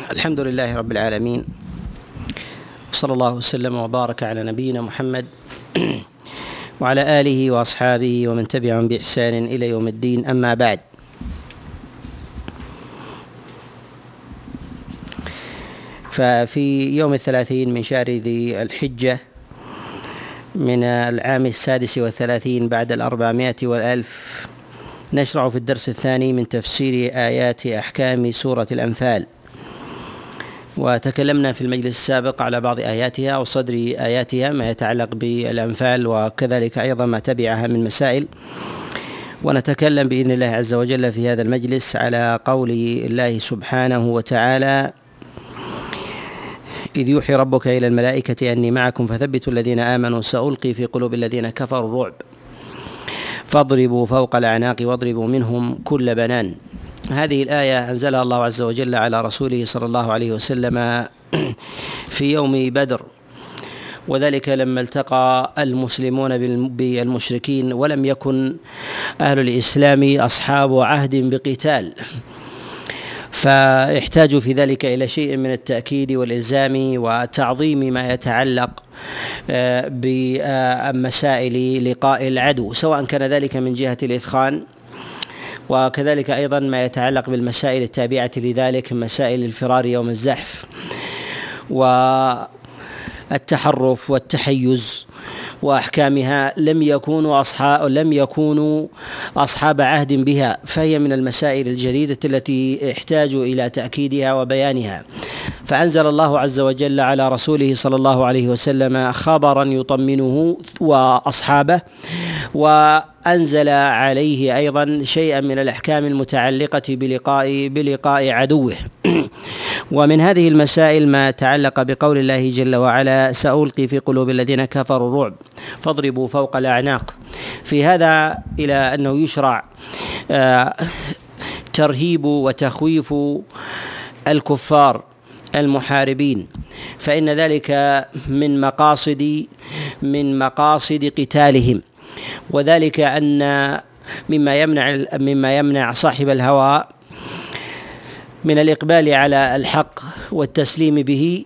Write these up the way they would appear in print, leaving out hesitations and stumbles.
الحمد لله رب العالمين، وصلى الله وسلم وبارك على نبينا محمد وعلى آله وأصحابه ومن تبعهم بإحسان إلى يوم الدين. أما بعد، ففي يوم 30 من شهر ذي الحجة من العام 36 بعد 400 والألف نشرع في الدرس الثاني من تفسير آيات أحكام سورة الأنفال. وتكلمنا في المجلس السابق على بعض آياتها وصدر آياتها ما يتعلق بالأنفال، وكذلك أيضا ما تبعها من مسائل. ونتكلم بإذن الله عز وجل في هذا المجلس على قول الله سبحانه وتعالى: إذ يوحي ربك إلى الملائكة أني معكم فثبتوا الذين آمنوا سألقي في قلوب الذين كفروا الرعب فاضربوا فوق الأعناق واضربوا منهم كل بنان. هذه الآية أنزلها الله عز وجل على رسوله صلى الله عليه وسلم في يوم بدر، وذلك لما التقى المسلمون بالمشركين ولم يكن أهل الإسلام أصحاب عهد بقتال، فاحتاجوا في ذلك إلى شيء من التأكيد والإلزام وتعظيم ما يتعلق بمسائل لقاء العدو، سواء كان ذلك من جهة الإثخان، وكذلك أيضا ما يتعلق بالمسائل التابعة لذلك، مسائل الفرار يوم الزحف والتحرف والتحيز وأحكامها. لم يكونوا أصحاب عهد بها، فهي من المسائل الجديدة التي احتاجوا إلى تأكيدها وبيانها. فأنزل الله عز وجل على رسوله صلى الله عليه وسلم خبرا يطمنه وأصحابه، وأنزل عليه أيضا شيئا من الأحكام المتعلقة بلقاء عدوه. ومن هذه المسائل ما تعلق بقول الله جل وعلا: سألقي في قلوب الذين كفروا الرعب فاضربوا فوق الأعناق. في هذا إلى أنه يشرع ترهيب وتخويف الكفار المحاربين، فإن ذلك من مقاصد قتالهم، وذلك أن مما يمنع صاحب الهوى من الإقبال على الحق والتسليم به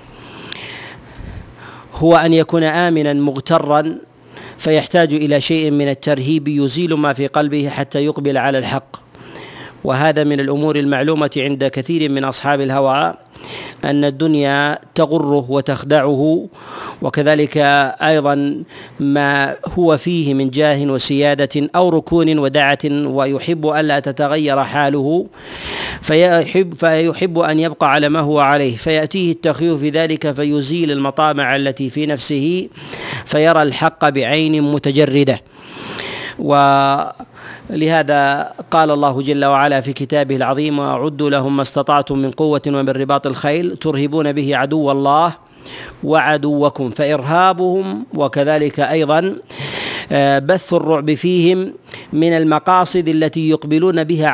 هو أن يكون آمنا مغترا، فيحتاج إلى شيء من الترهيب يزيل ما في قلبه حتى يقبل على الحق. وهذا من الأمور المعلومة عند كثير من أصحاب الهوى، أن الدنيا تغره وتخدعه، وكذلك أيضا ما هو فيه من جاه وسيادة أو ركون ودعة، ويحب ألا تتغير حاله، فيحب أن يبقى على ما هو عليه، فيأتيه التخويف في ذلك فيزيل المطامع التي في نفسه، فيرى الحق بعين متجردة. ولهذا قال الله جل وعلا في كتابه العظيم: وأعدوا لهم ما استطعتم من قوة ومن رباط الخيل ترهبون به عدو الله وعدوكم. فإرهابهم وكذلك أيضا بث الرعب فيهم من المقاصد التي يقبلون بها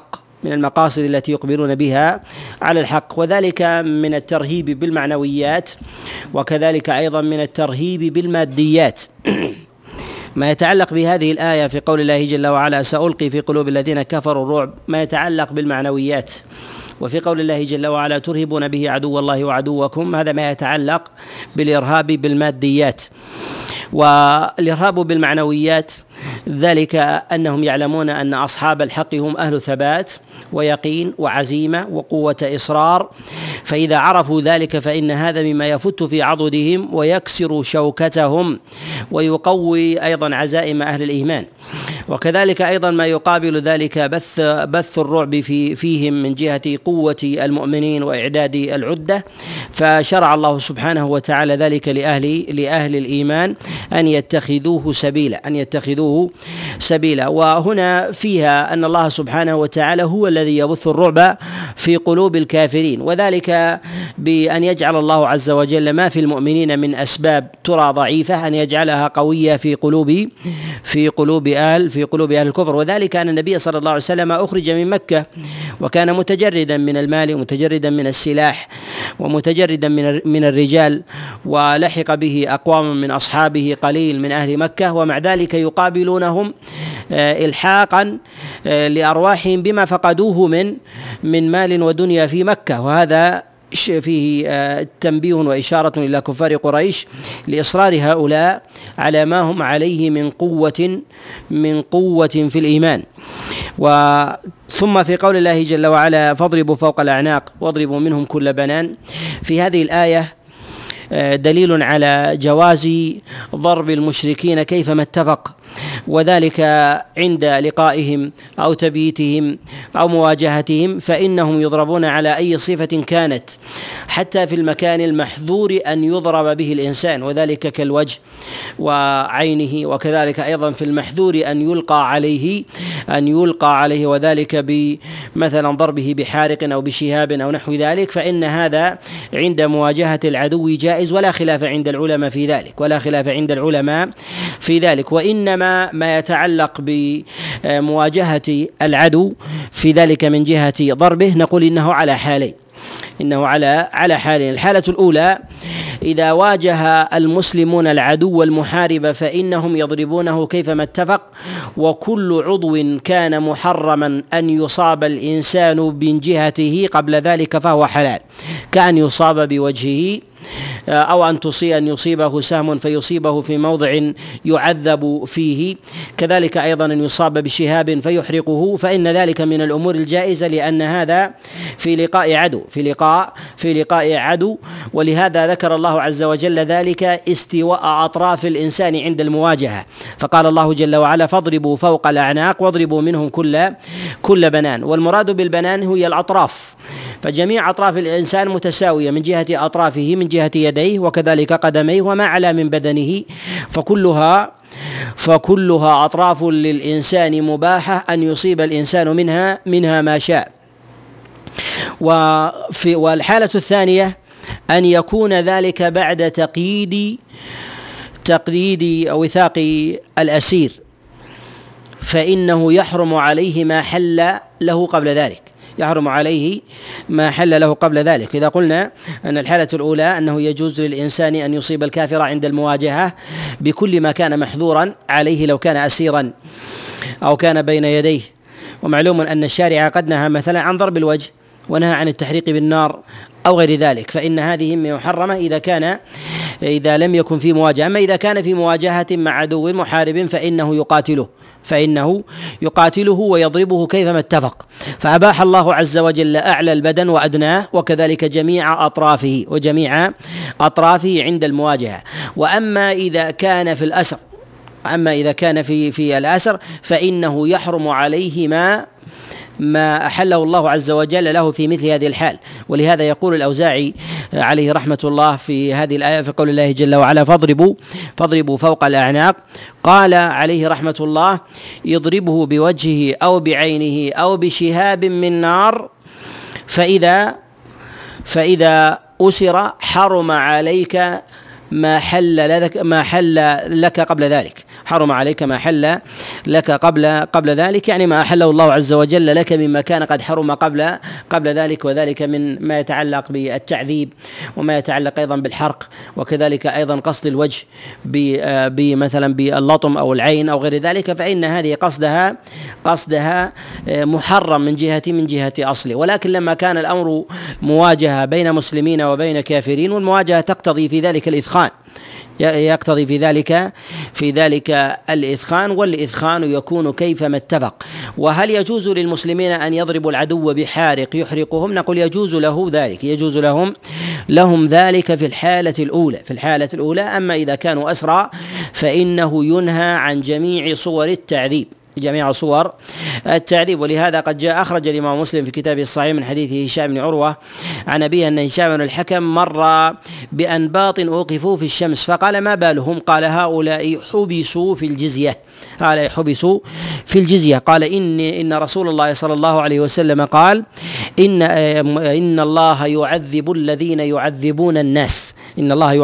على الحق، وذلك من الترهيب بالمعنويات، وكذلك أيضا من الترهيب بالماديات. ما يتعلق بهذه الآية في قول الله جل وعلا: سألقي في قلوب الذين كفروا الرعب، ما يتعلق بالمعنويات، وفي قول الله جل وعلا: ترهبون به عدو الله وعدوكم، هذا ما يتعلق بالإرهاب بالماديات. والإرهاب بالمعنويات ذلك أنهم يعلمون أن أصحاب الحق هم أهل ثبات ويقين وعزيمة وقوة إصرار، فإذا عرفوا ذلك فإن هذا مما يفت في عضدهم ويكسر شوكتهم ويقوي أيضا عزائم أهل الإيمان. وكذلك أيضا ما يقابل ذلك بث الرعب فيهم من جهة قوة المؤمنين وإعداد العدة، فشرع الله سبحانه وتعالى ذلك لأهل الإيمان أن يتخذوه سبيلا. وهنا فيها أن الله سبحانه وتعالى هو الذي يبث الرعب في قلوب الكافرين، وذلك بأن يجعل الله عز وجل ما في المؤمنين من أسباب ترى ضعيفة أن يجعلها قوية في قلوب أهل الكفر. وذلك أن النبي صلى الله عليه وسلم أخرج من مكة وكان متجردا من المال ومتجردا من السلاح ومتجردا من الرجال، ولحق به أقوام من أصحابه قليل من أهل مكة، ومع ذلك يقابلونهم إلحاقا لأرواحهم بما فقدوه من مال ودنيا في مكة. وهذا فيه تنبيه وإشارة إلى كفار قريش لإصرار هؤلاء على ما هم عليه من قوة في الإيمان. ثم في قول الله جل وعلا فاضربوا فوق الأعناق واضربوا منهم كل بنان، في هذه الآية دليل على جواز ضرب المشركين كيفما اتفق، وذلك عند لقائهم أو تبييتهم أو مواجهتهم، فإنهم يضربون على أي صفة كانت، حتى في المكان المحذور أن يضرب به الإنسان، وذلك كالوجه وعينه، وكذلك أيضا في المحذور أن يلقى عليه وذلك بمثلا ضربه بحارق أو بشهاب أو نحو ذلك، فإن هذا عند مواجهة العدو جائز، ولا خلاف عند العلماء في ذلك. وإنما ما يتعلق بمواجهة العدو في ذلك من جهة ضربه نقول إنه على حالين. الحالة الأولى إذا واجه المسلمون العدو المحارب فإنهم يضربونه كيفما اتفق، وكل عضو كان محرما أن يصاب الإنسان من جهته قبل ذلك فهو حلال، كأن يصاب بوجهه أو أن يصيبه سهم فيصيبه في موضع يعذب فيه، كذلك أيضا أن يصاب بشهاب فيحرقه، فإن ذلك من الأمور الجائزة، لأن هذا في لقاء عدو. ولهذا ذكر الله عز وجل ذلك استواء أطراف الإنسان عند المواجهة، فقال الله جل وعلا فاضربوا فوق الأعناق واضربوا منهم كل بنان. والمراد بالبنان هي الأطراف، فجميع أطراف الإنسان متساوية من جهة أطرافه، من جهة يديه وكذلك قدميه وما علا من بدنه، فكلها أطراف للإنسان مباحة أن يصيب الإنسان منها ما شاء. والحالة الثانية أن يكون ذلك بعد تقييد أو وثاق الأسير، فإنه يحرم عليه ما حل له قبل ذلك. إذا قلنا أن الحالة الأولى أنه يجوز للإنسان أن يصيب الكافر عند المواجهة بكل ما كان محظورا عليه لو كان أسيرا أو كان بين يديه، ومعلوم أن الشارع قد نهى مثلا عن ضرب الوجه ونهى عن التحريق بالنار أو غير ذلك، فإن هذه محرمة إذا لم يكن في مواجهة. أما إذا كان في مواجهة مع عدو محارب فإنه يقاتله ويضربه كيفما اتفق، فأباح الله عز وجل أعلى البدن وأدناه، وكذلك جميع أطرافه عند المواجهة. وأما إذا كان في الأسر فإنه يحرم عليه ما أحله الله عز وجل له في مثل هذه الحال. ولهذا يقول الأوزاعي عليه رحمة الله في هذه الآية في قول الله جل وعلا فاضربوا فوق الأعناق، قال عليه رحمة الله يضربه بوجهه أو بعينه أو بشهاب من نار، فإذا أسر حرم عليك ما حل لك قبل ذلك، قبل ذلك، يعني ما أحله الله عز وجل لك مما كان قد حرم قبل ذلك، وذلك من ما يتعلق بالتعذيب وما يتعلق أيضا بالحرق، وكذلك أيضا قصد الوجه مثلا باللطم أو العين أو غير ذلك، فإن هذه قصدها محرم من جهة أصله. ولكن لما كان الأمر مواجهة بين مسلمين وبين كافرين، والمواجهة تقتضي في ذلك الإثخان، الإثخان، والإثخان يكون كيفما اتفق. وهل يجوز للمسلمين أن يضربوا العدو بحارق يحرقهم؟ نقول يجوز لهم ذلك في الحالة الأولى. أما إذا كانوا أسرى فإنه ينهى عن جميع صور التعذيب. ولهذا قد أخرج الإمام مسلم في كتابه الصحيح من حديث هشام بن عروة عن أبيه أن هشام بن الحكم مر بأنباط أوقفوا في الشمس، فقال ما بالهم؟ قال هؤلاء حبسوا في الجزية. قال إن رسول الله صلى الله عليه وسلم قال إن الله يعذب الذين يعذبون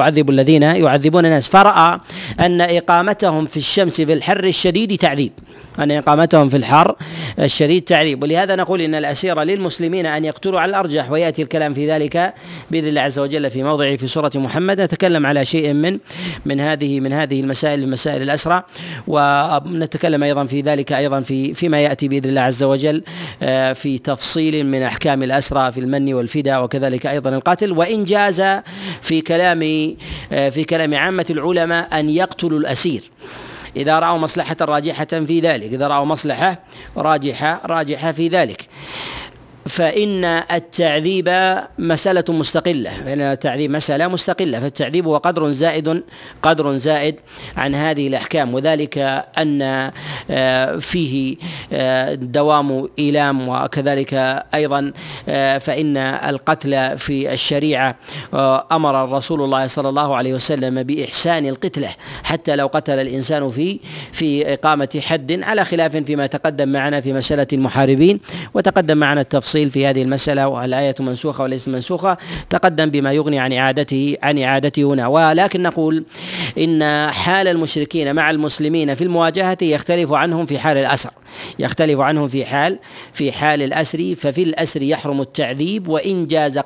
الناس، فرأى أن إقامتهم في الشمس في الحر الشديد أن إقامتهم في الحر الشديد تعذيب. ولهذا نقول إن الأسير للمسلمين أن يقتلوا على الأرجح، ويأتي الكلام في ذلك بإذن الله عز وجل في موضعه في سورة محمد. نتكلم على شيء من هذه المسائل، مسائل الأسرى، ونتكلم أيضا في ذلك أيضا فيما يأتي بإذن الله عز وجل في تفصيل من أحكام الأسرى في المن والفداء، وكذلك أيضا القتل. وإن جاز في كلام عامة العلماء أن يقتلوا الأسير إذا رأوا مصلحة راجحة في ذلك، إذا رأوا مصلحة راجحة في ذلك. فإن التعذيب مسألة مستقلة، فإن التعذيب مسألة مستقلة، فالتعذيب هو قدر زائد عن هذه الأحكام، وذلك أن فيه دوام إيلام، وكذلك أيضا فإن القتل في الشريعة أمر رسول الله صلى الله عليه وسلم بإحسان القتلة حتى لو قتل الإنسان في إقامة حد، على خلاف فيما تقدم معنا في مسألة المحاربين، وتقدم معنا التفصيل في هذه المسألة، والآية منسوخة وليست منسوخة، تقدم بما يغني عن إعادته هنا. ولكن نقول إن حال المشركين مع المسلمين في المواجهة يختلف عنهم في حال الأسر، يختلف عنهم في حال الأسر. ففي الأسر يحرم التعذيب وإن جاز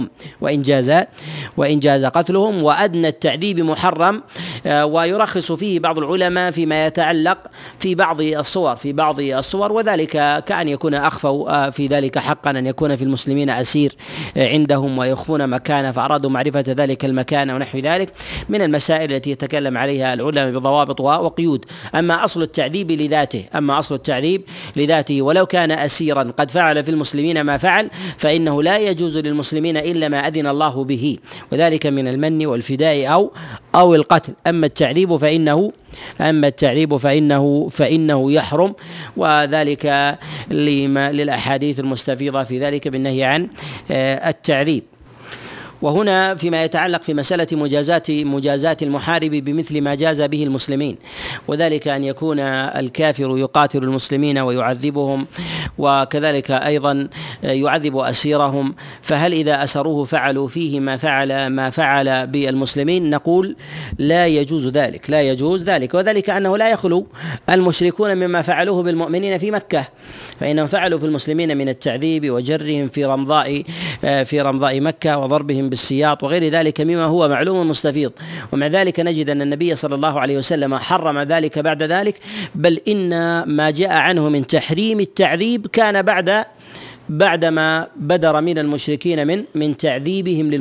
قتلهم، وأدنى التعذيب محرم، ويرخص فيه بعض العلماء فيما يتعلق في بعض الصور، وذلك كأن يكون أخفوا في ذلك حقا، أن يكون في المسلمين أسير عندهم ويخفون مكانه فأرادوا معرفة ذلك المكان ونحو ذلك من المسائل التي يتكلم عليها العلماء بضوابط وقيود. أما أصل التعذيب لذاته ولو كان أسيرا قد فعل في المسلمين ما فعل، فإنه لا يجوز للمسلمين إلا ما أذن الله به، وذلك من المن والفداء أو القتل. أما التعذيب فإنه يحرم، وذلك للأحاديث المستفيضة في ذلك بالنهي عن التعذيب. وهنا فيما يتعلق في مسألة مجازاة المحارب بمثل ما جاز به المسلمين، وذلك أن يكون الكافر يقاتل المسلمين ويعذبهم، وكذلك أيضا يعذب أسيرهم، فهل إذا أسروه فعلوا فيه ما فعل بالمسلمين؟ نقول لا يجوز ذلك، وذلك أنه لا يخلو المشركون مما فعلوه بالمؤمنين في مكة، فإنهم فعلوا في المسلمين من التعذيب وجرهم في رمضاء مكة وضربهم بالسياط وغير ذلك مما هو معلوم مستفيض. ومع ذلك نجد أن النبي صلى الله عليه وسلم حرم ذلك بعد ذلك، بل إن ما جاء عنه من تحريم التعذيب كان بعدما بدر من المشركين من تعذيبهم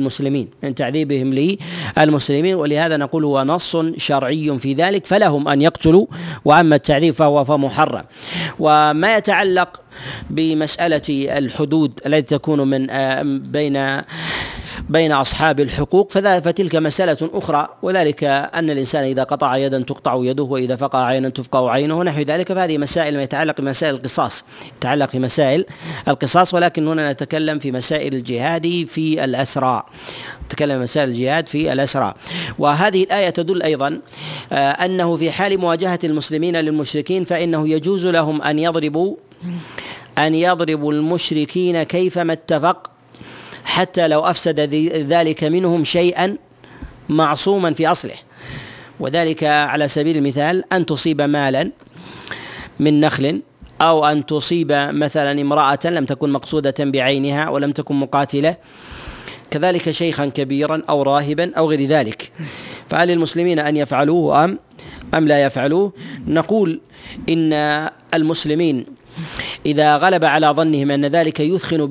للمسلمين، ولهذا نقول هو نص شرعي في ذلك، فلهم أن يقتلوا، وأما التعذيب فهو محرم. وما يتعلق بمسألة الحدود التي تكون من بين أصحاب الحقوق فتلك مسألة أخرى، وذلك أن الإنسان إذا قطع يدا تقطع يده، وإذا فقع عينا تفقع عينه ونحو ذلك. فهذه مسائل ما يتعلق بمسائل القصاص، ولكن هنا نتكلم في مسائل الجهاد في الأسرى. وهذه الآية تدل أيضا أنه في حال مواجهة المسلمين للمشركين فإنه يجوز لهم أن يضربوا المشركين كيفما اتفق، حتى لو أفسد ذلك منهم شيئا معصوما في أصله، وذلك على سبيل المثال أن تصيب مالا من نخل، أو أن تصيب مثلا امرأة لم تكن مقصودة بعينها ولم تكن مقاتلة، كذلك شيخا كبيرا أو راهبا أو غير ذلك. فهل المسلمين أن يفعلوه أم لا يفعلوه؟ نقول إن المسلمين إذا غلب على ظنهم أن ذلك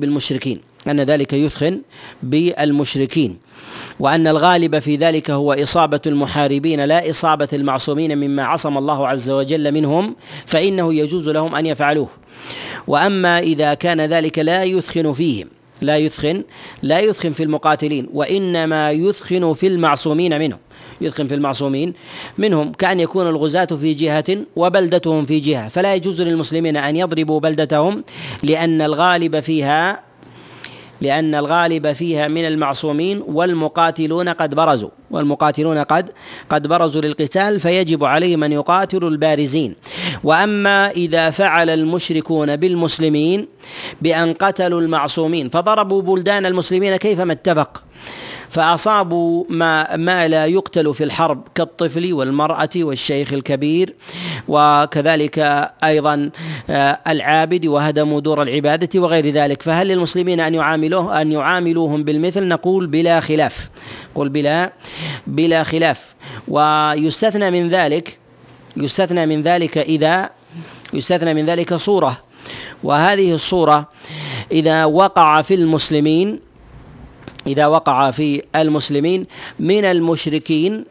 يثخن بالمشركين، وأن الغالب في ذلك هو إصابة المحاربين لا إصابة المعصومين مما عصم الله عز وجل منهم، فإنه يجوز لهم أن يفعلوه. وأما إذا كان ذلك لا يثخن فيهم، لا يثخن في المقاتلين، وإنما يثخن في المعصومين منهم، كأن يكون الغزاة في جهة وبلدتهم في جهة، فلا يجوز للمسلمين أن يضربوا بلدتهم، لأن الغالب فيها من المعصومين، والمقاتلون قد برزوا للقتال، فيجب عليهم أن يقاتلوا البارزين. وأما إذا فعل المشركون بالمسلمين بأن قتلوا المعصومين فضربوا بلدان المسلمين كيفما اتفق، فأصابوا ما لا يقتل في الحرب كالطفل والمرأة والشيخ الكبير، وكذلك أيضا العابد، وهدموا دور العبادة وغير ذلك. فهل للمسلمين أن يعاملوهم بالمثل؟ نقول بلا خلاف، بلا خلاف. ويستثنى من ذلك صورة، وهذه الصورة إذا وقع في المسلمين من المشركين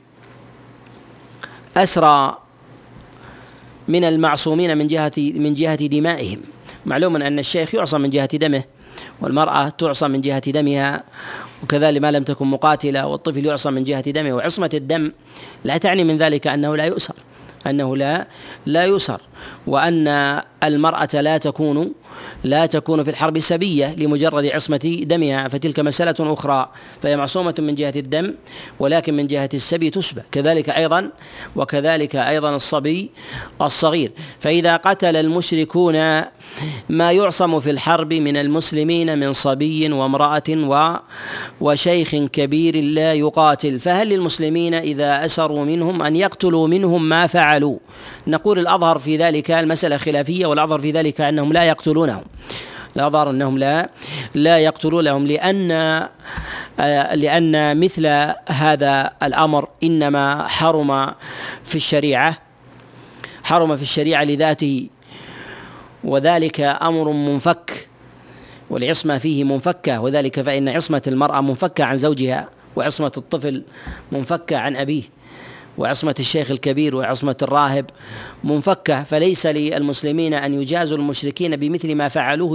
أسرى من المعصومين من جهة دمائهم. معلوم أن الشيخ يعصم من جهة دمه، والمرأة تعصم من جهة دمها، وكذلك ما لم تكن مقاتلة، والطفل يعصم من جهة دمه. وعصمة الدم لا تعني من ذلك أنه لا يؤسر، وأن المرأة لا تكون في الحرب سبية لمجرد عصمة دمها، فتلك مسألة أخرى، فهي معصومة من جهة الدم، ولكن من جهة السبي تسبى. وكذلك أيضا الصبي الصغير. فإذا قتل المشركون ما يعصم في الحرب من المسلمين من صبي وامرأة وشيخ كبير لا يقاتل، فهل للمسلمين إذا أسروا منهم أن يقتلوا منهم ما فعلوا؟ نقول الأظهر في ذلك المسألة خلافية، والأظهر في ذلك أنهم لا يقتلونهم، لا يقتلونهم، لأن مثل هذا الأمر إنما حرم في الشريعة لذاته، وذلك أمر منفك، والعصمة فيه منفكة، وذلك فإن عصمة المرأة منفكة عن زوجها، وعصمة الطفل منفكة عن أبيه، وعصمة الشيخ الكبير وعصمة الراهب منفكة. فليس للمسلمين أن يجازوا المشركين بمثل ما فعلوه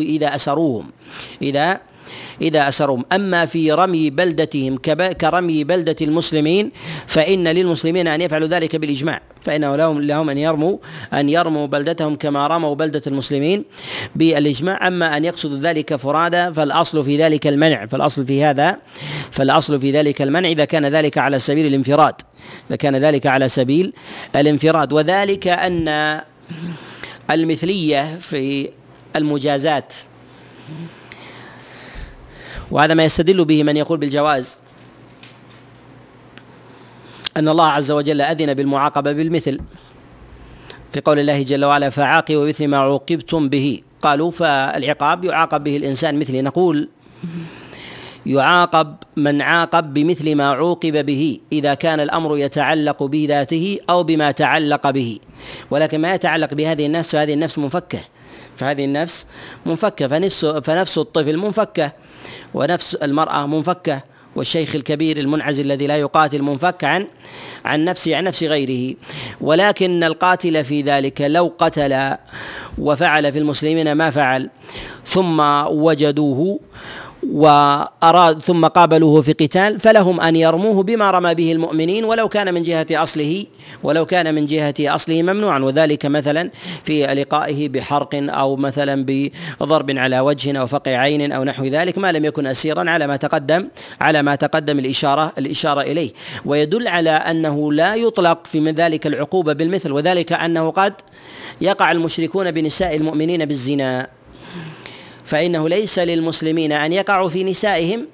إذا أسروهم. أما في رمي بلدتهم كرمي بلدة المسلمين، فإن للمسلمين أن يفعلوا ذلك بالإجماع، فإنه لهم أن يرموا بلدتهم كما رموا بلدة المسلمين بالإجماع. أما أن يقصدوا ذلك فرادى فالأصل في ذلك المنع، فالأصل في ذلك المنع إذا كان ذلك على سبيل الانفراد. وذلك أن المثلية في المجازات، وهذا ما يستدل به من يقول بالجواز، أن الله عز وجل أذن بالمعاقبة بالمثل في قول الله جل وعلا: فعاقبوا بمثل ما عوقبتم به. قالوا فالعقاب يعاقب به الإنسان مثله، نقول يعاقب من عاقب بمثل ما عوقب به إذا كان الأمر يتعلق بذاته أو بما تعلق به، ولكن ما يتعلق بهذه النفس فهذه النفس منفكة، فنفس الطفل منفكة، ونفس المرأة منفكة، والشيخ الكبير المنعزل الذي لا يقاتل منفك عن نفس غيره. ولكن القاتل في ذلك لو قتل وفعل في المسلمين ما فعل ثم وجدوه ثم قابلوه في قتال، فلهم أن يرموه بما رمى به المؤمنين، ولو كان من جهة أصله ممنوعا، وذلك مثلا في لقائه بحرق، أو مثلا بضرب على وجه أو فقع عين أو نحو ذلك، ما لم يكن أسيرا على ما تقدم الإشارة إليه. ويدل على أنه لا يطلق في من ذلك العقوبة بالمثل، وذلك أنه قد يقع المشركون بنساء المؤمنين بالزنا، فإنه ليس للمسلمين أن يقعوا في نسائهم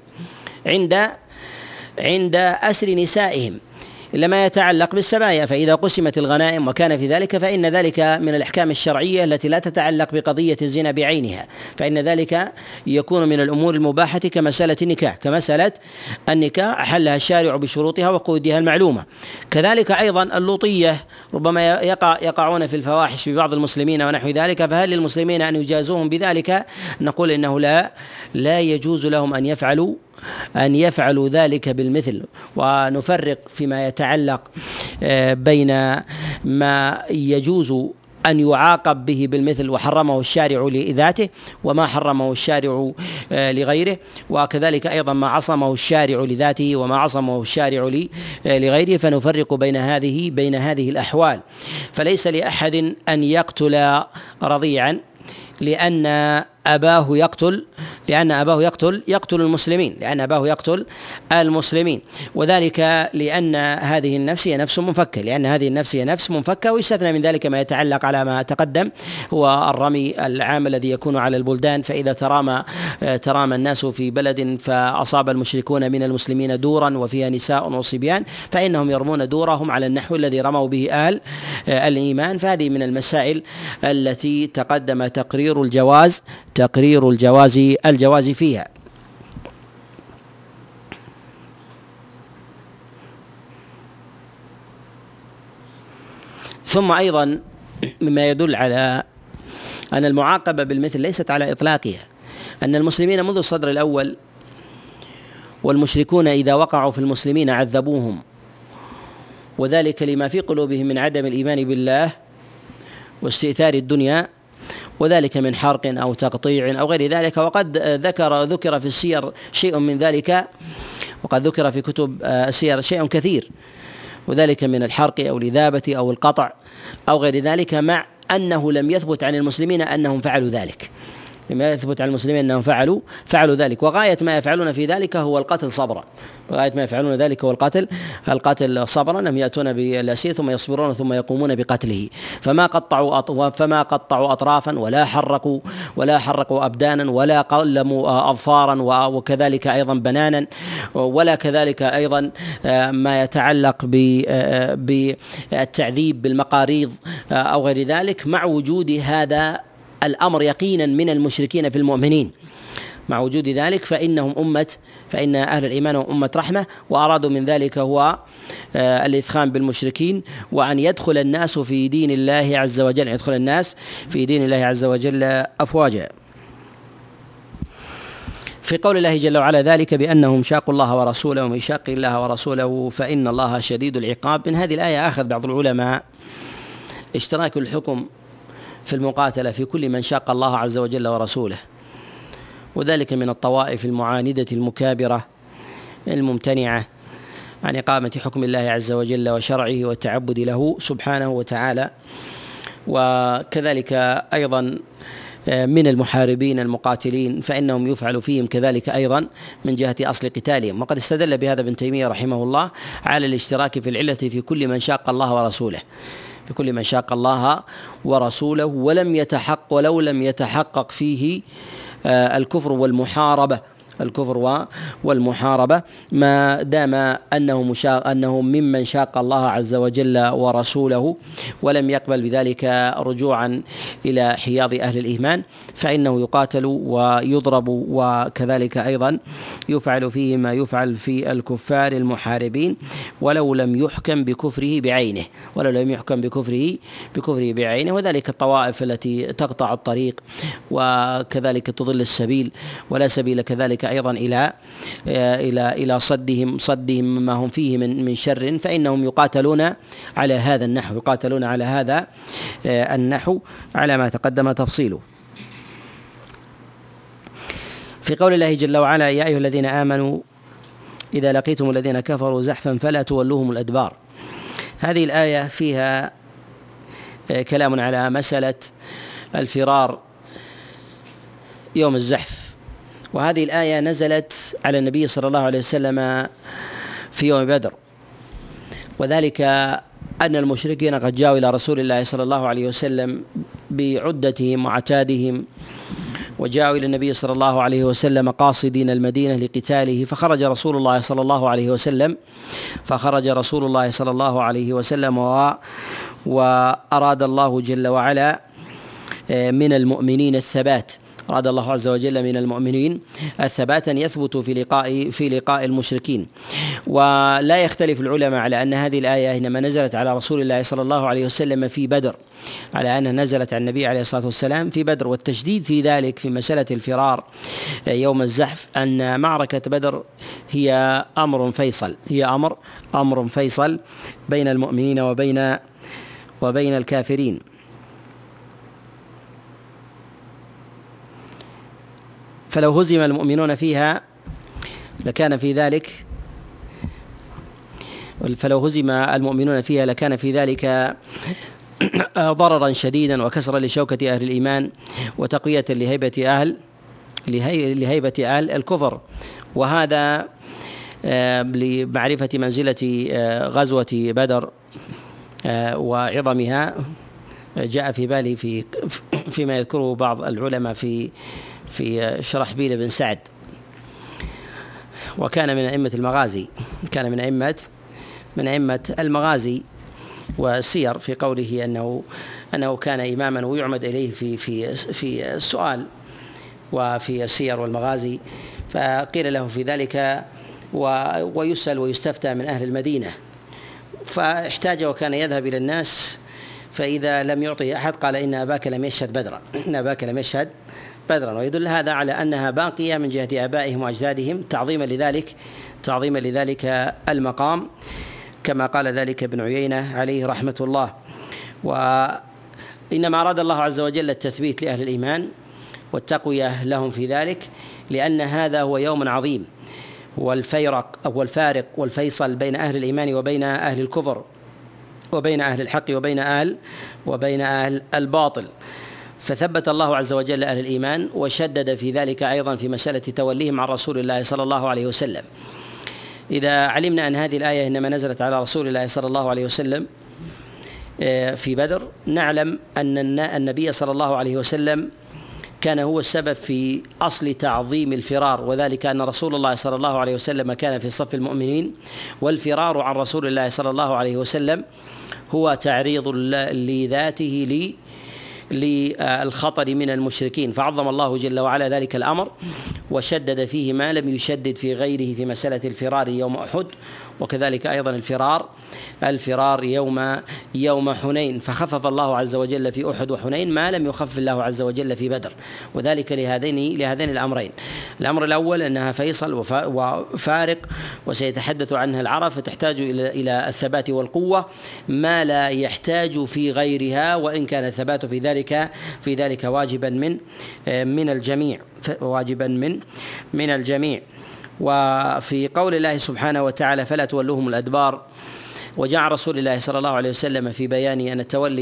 عند أسر نسائهم إلا ما يتعلق بالسبايا. فإذا قسمت الغنائم وكان في ذلك، فإن ذلك من الأحكام الشرعية التي لا تتعلق بقضية الزنا بعينها، فإن ذلك يكون من الأمور المباحة كمسألة النكاح أحلها الشارع بشروطها وقيودها المعلومة. كذلك أيضا اللوطية ربما يقعون في الفواحش ببعض المسلمين ونحو ذلك، فهل للمسلمين أن يجازوهم بذلك؟ نقول إنه لا يجوز لهم أن يفعلوا ذلك بالمثل. ونفرق فيما يتعلق بين ما يجوز أن يعاقب به بالمثل وحرمه الشارع لذاته، وما حرمه الشارع لغيره، وكذلك أيضا ما عصمه الشارع لذاته وما عصمه الشارع لغيره، فنفرق بين هذه الأحوال. فليس لأحد أن يقتل رضيعا، لأن أباه يقتل المسلمين، لأن أباه يقتل المسلمين، وذلك لأن هذه النفس هي نفس منفكة، ويستثنى من ذلك ما يتعلق على ما تقدم هو الرمي العام الذي يكون على البلدان. فإذا ترامى الناس في بلد فأصاب المشركون من المسلمين دورا وفيها نساء وصبيان، فإنهم يرمون دورهم على النحو الذي رموا به أهل الإيمان. فهذه من المسائل التي تقدم تقرير الجواز فيها. ثم أيضا مما يدل على أن المعاقبة بالمثل ليست على إطلاقها، أن المسلمين منذ الصدر الأول والمشركون إذا وقعوا في المسلمين عذبوهم، وذلك لما في قلوبهم من عدم الإيمان بالله واستئثار الدنيا، وذلك من حرق أو تقطيع أو غير ذلك. وقد ذكر في السير شيء من ذلك، وقد ذكر في كتب السير شيء كثير، وذلك من الحرق أو الإذابة أو القطع أو غير ذلك، مع أنه لم يثبت عن المسلمين أنهم فعلوا ذلك، لما يثبت عن المسلمين أنهم فعلوا ذلك. وغاية ما يفعلون في ذلك هو القتل صبرا، القتل صبرا. لم يأتون بالأسير ثم يصبرون ثم يقومون بقتله، فما قطعوا أطرافا ولا حرقوا أبدانا ولا قلموا أظفارا وكذلك أيضا بنانا، ولا كذلك أيضا ما يتعلق بالتعذيب بالمقاريض أو غير ذلك، مع وجود هذا الأمر يقينا من المشركين في المؤمنين. مع وجود ذلك فإن أهل الإيمان هم أمة رحمة، وأرادوا من ذلك هو الإثخان بالمشركين، وأن يدخل الناس في دين الله عز وجل أفواجا. في قول الله جل وعلا ذلك بأنهم شاقوا الله ورسوله، ومن يشاق الله ورسوله فإن الله شديد العقاب. من هذه الآية أخذ بعض العلماء اشتراك الحكم في المقاتلة في كل من شاق الله عز وجل ورسوله، وذلك من الطوائف المعاندة المكابرة الممتنعة عن إقامة حكم الله عز وجل وشرعه والتعبد له سبحانه وتعالى، وكذلك أيضا من المحاربين المقاتلين فإنهم يفعل فيهم كذلك أيضا من جهة أصل قتالهم. وقد استدل بهذا ابن تيمية رحمه الله على الاشتراك في العلة في كل من شاق الله ورسوله، ولو لم يتحقق فيه الكفر والمحاربة ما دام أنه ممن شاق الله عز وجل ورسوله، ولم يقبل بذلك رجوعا إلى حياض أهل الإيمان، فإنه يقاتل ويضرب، وكذلك أيضا يفعل فيه ما يفعل في الكفار المحاربين، ولو لم يحكم بكفره بعينه. وذلك الطوائف التي تقطع الطريق وكذلك تضل السبيل، ولا سبيل كذلك أيضا إلى صدهم ما هم فيه من شر، فإنهم يقاتلون على هذا النحو على ما تقدم تفصيله. في قول الله جل وعلا يا أيها الذين آمنوا إذا لقيتم الذين كفروا زحفا فلا تولوهم الأدبار. هذه الآية فيها كلام على مسألة الفرار يوم الزحف، وهذه الآية نزلت على النبي صلى الله عليه وسلم في يوم بدر، وذلك أن المشركين قد جاءوا إلى رسول الله صلى الله عليه وسلم بعدتهم وعتادهم، وجاءوا إلى النبي صلى الله عليه وسلم قاصدين المدينة لقتاله، فخرج رسول الله صلى الله عليه وسلم وأراد الله جل وعلا من المؤمنين الثبات، أراد الله عز وجل من المؤمنين الثبات أن يثبتوا في لقاء المشركين. ولا يختلف العلماء على أن هذه الآية إنما نزلت على رسول الله صلى الله عليه وسلم في بدر، على أنها نزلت على النبي عليه الصلاة والسلام في بدر. والتشديد في ذلك في مسألة الفرار يوم الزحف أن معركة بدر هي أمر فيصل بين المؤمنين وبين الكافرين. فلو هزم المؤمنون فيها لكان في ذلك ضررا شديدا وكسرا لشوكة أهل الإيمان وتقوية لهيبة أهل الكفر. وهذا لمعرفة منزلة غزوة بدر وعظمها جاء في بالي فيما يذكره بعض العلماء في شرحبيل بن سعد، وكان من أئمة المغازي، كان من أئمة المغازي والسير، في قوله أنه كان إماما ويعمد إليه في السؤال وفي السير والمغازي، فقيل له في ذلك ويسأل ويستفتى من أهل المدينة، فاحتاج وكان يذهب إلى الناس، فإذا لم يعطي أحد قال إن أباك لم يشهد بدرا، ويدل هذا على أنها باقية من جهة آبائهم وأجدادهم تعظيما لذلك المقام، كما قال ذلك ابن عيينة عليه رحمة الله. وإنما أراد الله عز وجل التثبيت لأهل الإيمان والتقوية لهم في ذلك، لأن هذا هو يوم عظيم، والفارق والفيصل بين أهل الإيمان وبين أهل الكفر، وبين أهل الحق وبين أهل الباطل. فثبت الله عز وجل أهل الإيمان، وشدد في ذلك أيضا في مسألة توليهم عن رسول الله صلى الله عليه وسلم. إذا علمنا أن هذه الآية إنما نزلت على رسول الله صلى الله عليه وسلم في بدر، نعلم أن النبي صلى الله عليه وسلم كان هو السبب في أصل تعظيم الفرار، وذلك أن رسول الله صلى الله عليه وسلم كان في صف المؤمنين، والفرار عن رسول الله صلى الله عليه وسلم هو تعريض لذاته للخطر من المشركين، فعظم الله جل وعلا ذلك الأمر وشدد فيه ما لم يشدد في غيره في مسألة الفرار يوم أحد، وكذلك أيضا الفرار يوم حنين، فخفف الله عز وجل في أحد وحنين ما لم يخفف الله عز وجل في بدر، وذلك لهذين الأمرين. الأمر الأول أنها فيصل وفارق، وسيتحدث عنها العرب، فتحتاج إلى الثبات والقوة ما لا يحتاج في غيرها، وإن كان الثبات في ذلك واجبا من الجميع. وفي قول الله سبحانه وتعالى فلا تولوهم الأدبار، وجاء رسول الله صلى الله عليه وسلم في بيان أن التولي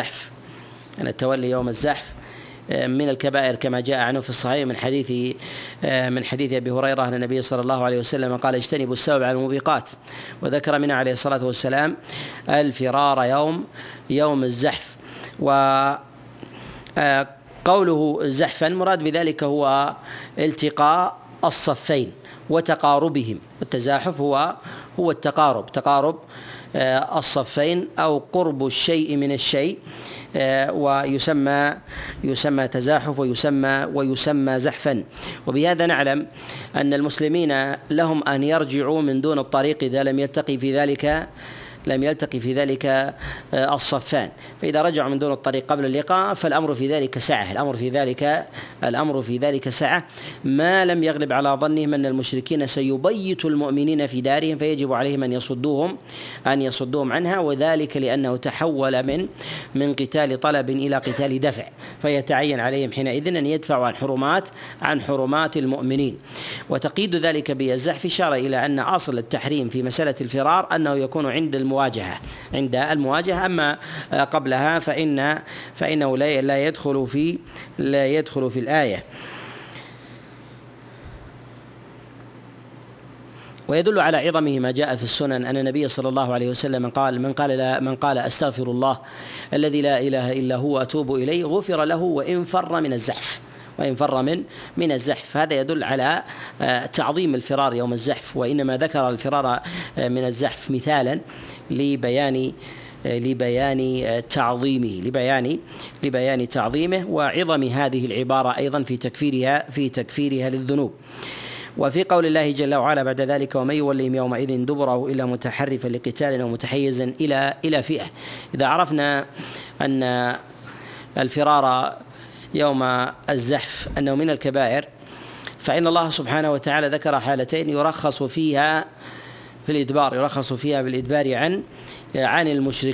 يوم الزحف من الكبائر، كما جاء عنه في الصحيح من حديث أبي هريرة أن النبي صلى الله عليه وسلم قال اجتنبوا السبع الموبقات، وذكر منها عليه الصلاة والسلام الفرار يوم الزحف. وقوله زحفا مراد بذلك هو التقاء الصفين وتقاربهم، والتزاحف هو تقارب الصفين أو قرب الشيء من الشيء، ويسمى تزاحف ويسمى زحفا. وبهذا نعلم أن المسلمين لهم أن يرجعوا من دون الطريق إذا لم يلتقي في ذلك الصفان، فإذا رجعوا من دون الطريق قبل اللقاء فالأمر في ذلك سعة، ما لم يغلب على ظنهم أن المشركين سيبيت المؤمنين في دارهم، فيجب عليهم أن يصدوهم عنها، وذلك لأنه تحول من قتال طلب إلى قتال دفع، فيتعين عليهم حينئذ أن يدفعوا عن حرمات المؤمنين. وتقييد ذلك بالزحف إشارة إلى أن أصل التحريم في مسألة الفرار أنه يكون عند المواجهة، أما قبلها فإنه لا يدخل في الآية. ويدل على عظمه ما جاء في السنن أن النبي صلى الله عليه وسلم قال من قال أستغفر الله الذي لا إله إلا هو أتوب إليه غفر له وإن فر من الزحف. هذا يدل على تعظيم الفرار يوم الزحف، وإنما ذكر الفرار من الزحف مثالا لبيان تعظيمه وعظم هذه العبارة أيضا في تكفيرها للذنوب. وفي قول الله جل وعلا بعد ذلك ومن يولهم يومئذ دبره إلا متحرفا لقتال أو متحيزا إلى فئة. إذا عرفنا أن الفرار يوم الزحف أنه من الكبائر، فإن الله سبحانه وتعالى ذكر حالتين يرخص فيها بالإدبار عن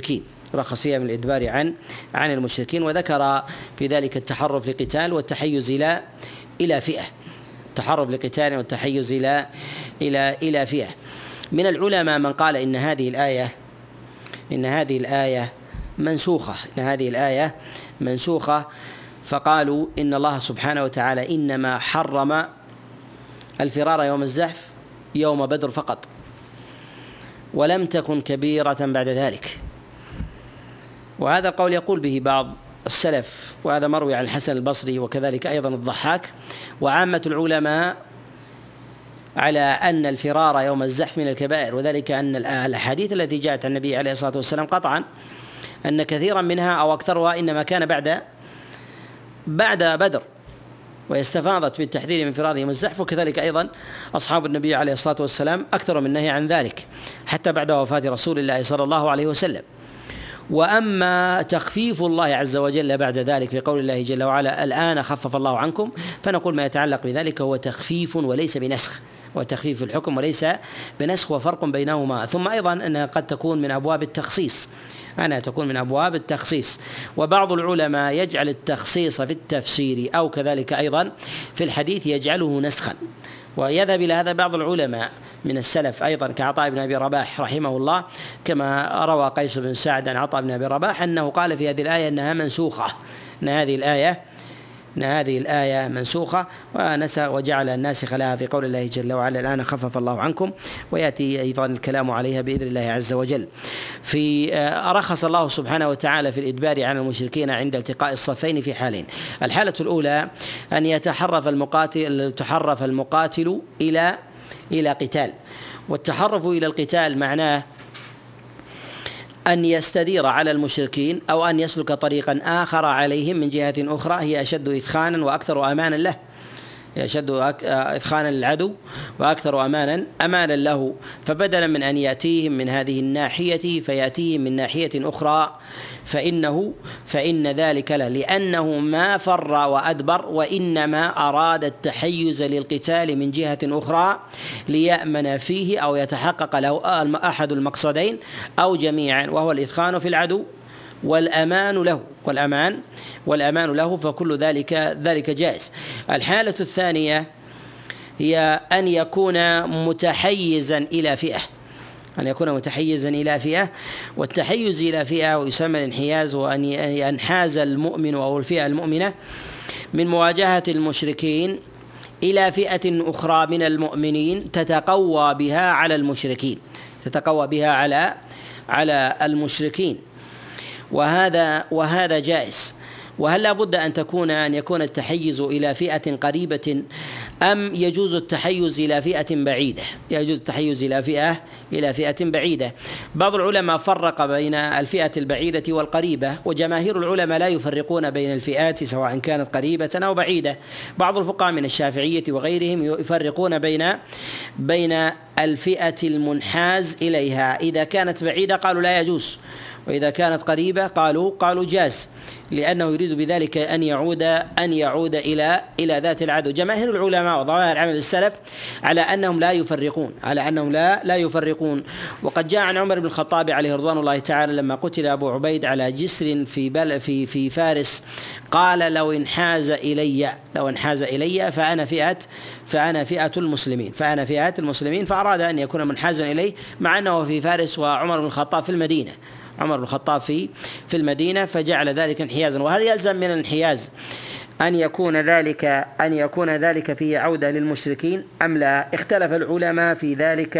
المشركين، وذكر في ذلك التحرف لقتال والتحيز إلى فئة، التحرف لقتال والتحيز إلى فئة. من العلماء من قال إن هذه الآية منسوخة، إن هذه الآية منسوخة. فقالوا إن الله سبحانه وتعالى إنما حرم الفرار يوم الزحف يوم بدر فقط، ولم تكن كبيرة بعد ذلك. وهذا القول يقول به بعض السلف، وهذا مروي عن الحسن البصري وكذلك أيضا الضحاك وعامة العلماء، على أن الفرار يوم الزحف من الكبائر، وذلك أن الأحاديث التي جاءت عن النبي عليه الصلاة والسلام قطعا أن كثيرا منها أو أكثرها إنما كان بعد بدر، ويستفاضت بالتحذير من فرار يوم الزحف. وكذلك أيضا أصحاب النبي عليه الصلاة والسلام أكثر من النهي عن ذلك حتى بعد وفاة رسول الله صلى الله عليه وسلم. وأما تخفيف الله عز وجل بعد ذلك في قول الله جل وعلا الآن خفف الله عنكم، فنقول ما يتعلق بذلك هو تخفيف وليس بنسخ، وتخفيف الحكم وليس بنسخ، وفرق بينهما. ثم أيضا أنها قد تكون من أبواب التخصيص، وبعض العلماء يجعل التخصيص في التفسير أو كذلك أيضا في الحديث يجعله نسخا، ويذهب إلى هذا بعض العلماء من السلف أيضا كعطاء بن أبي رباح رحمه الله، كما روى قيس بن سعد عن عطاء بن أبي رباح أنه قال في هذه الآية أنها منسوخة، أن هذه الآية منسوخة، وجعل الناسخ لها في قول الله جل وعلا الآن خفف الله عنكم، ويأتي أيضا الكلام عليها بإذن الله عز وجل. في رخص الله سبحانه وتعالى في الإدبار عن المشركين عند التقاء الصفين في حالين: الحالة الأولى أن يتحرف المقاتل إلى قتال، والتحرف إلى القتال معناه أن يستدير على المشركين أو أن يسلك طريقا آخر عليهم من جهة أخرى هي أشد إثخانا وأكثر أمانا له، يشد إثخانا للعدو وأكثر أمانا له. فبدلا من أن يأتيهم من هذه الناحية فيأتيهم من ناحية أخرى، فإن ذلك له، لأنه ما فر وأدبر، وإنما أراد التحيز للقتال من جهة أخرى ليأمن فيه أو يتحقق له أحد المقصدين أو جميعا، وهو الإثخان في العدو والأمان له، فكل ذلك جائز. الحالة الثانية هي أن يكون متحيزا إلى فئة، والتحيز إلى فئة ويسمى الانحياز، وأن ينحاز المؤمن أو الفئة المؤمنة من مواجهة المشركين إلى فئة أخرى من المؤمنين تتقوى بها على المشركين، وهذا جائز. وهل لا بد أن يكون التحيز إلى فئة قريبة، أم يجوز التحيز إلى فئة بعيدة؟ يجوز التحيز إلى فئة بعيدة. بعض العلماء فرق بين الفئة البعيدة والقريبة، وجماهير العلماء لا يفرقون بين الفئات سواء كانت قريبة أو بعيدة. بعض الفقهاء من الشافعية وغيرهم يفرقون بين الفئة المنحاز إليها، إذا كانت بعيدة قالوا لا يجوز، وإذا كانت قريبة قالوا جاز، لأنه يريد بذلك أن يعود إلى ذات العدو. جماهير العلماء وظواهر عمل السلف على أنهم لا يفرقون. وقد جاء عن عمر بن الخطاب عليه رضوان الله تعالى لما قتل أبو عبيد على جسر في فارس، قال لو انحاز إلي فأنا فئة المسلمين، فأراد أن يكون منحازا إليه مع أنه في فارس، وعمر بن الخطاب في المدينة، فجعل ذلك انحيازا. وهل يلزم من الانحياز أن يكون ذلك فيه عودة للمشركين أم لا؟ اختلف العلماء في ذلك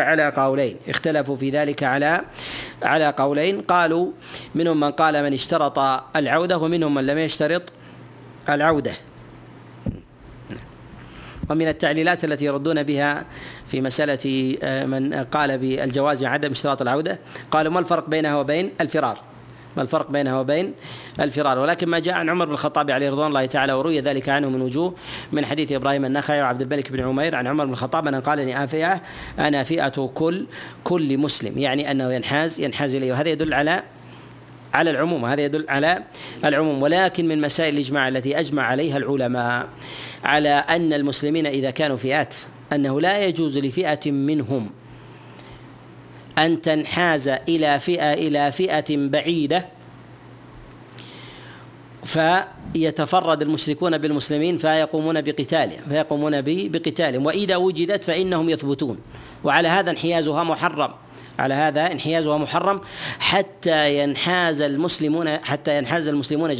على قولين. قالوا منهم من قال من اشترط العودة، ومنهم من لم يشترط العودة. ومن التعليلات التي يردون بها في مسألة من قال بالجواز عدم اشتراط العودة، قالوا ما الفرق بينها وبين الفرار؟ ولكن ما جاء عن عمر بن الخطاب عليه رضوان الله تعالى وروي ذلك عنه من وجوه، من حديث إبراهيم النخعي وعبد الملك بن عمير عن عمر بن الخطاب أنه قال إني أنا فئة كل مسلم، يعني أنه ينحاز إليه. وهذا يدل على العموم. ولكن من مسائل الإجماع التي أجمع عليها العلماء على أن المسلمين إذا كانوا فئات أنه لا يجوز لفئة منهم أن تنحاز إلى فئة بعيدة فيتفرد المشركون بالمسلمين فيقومون بقتالهم، وإذا وجدت فإنهم يثبتون، وعلى هذا انحيازها محرم، على هذا انحيازها محرم حتى ينحاز المسلمون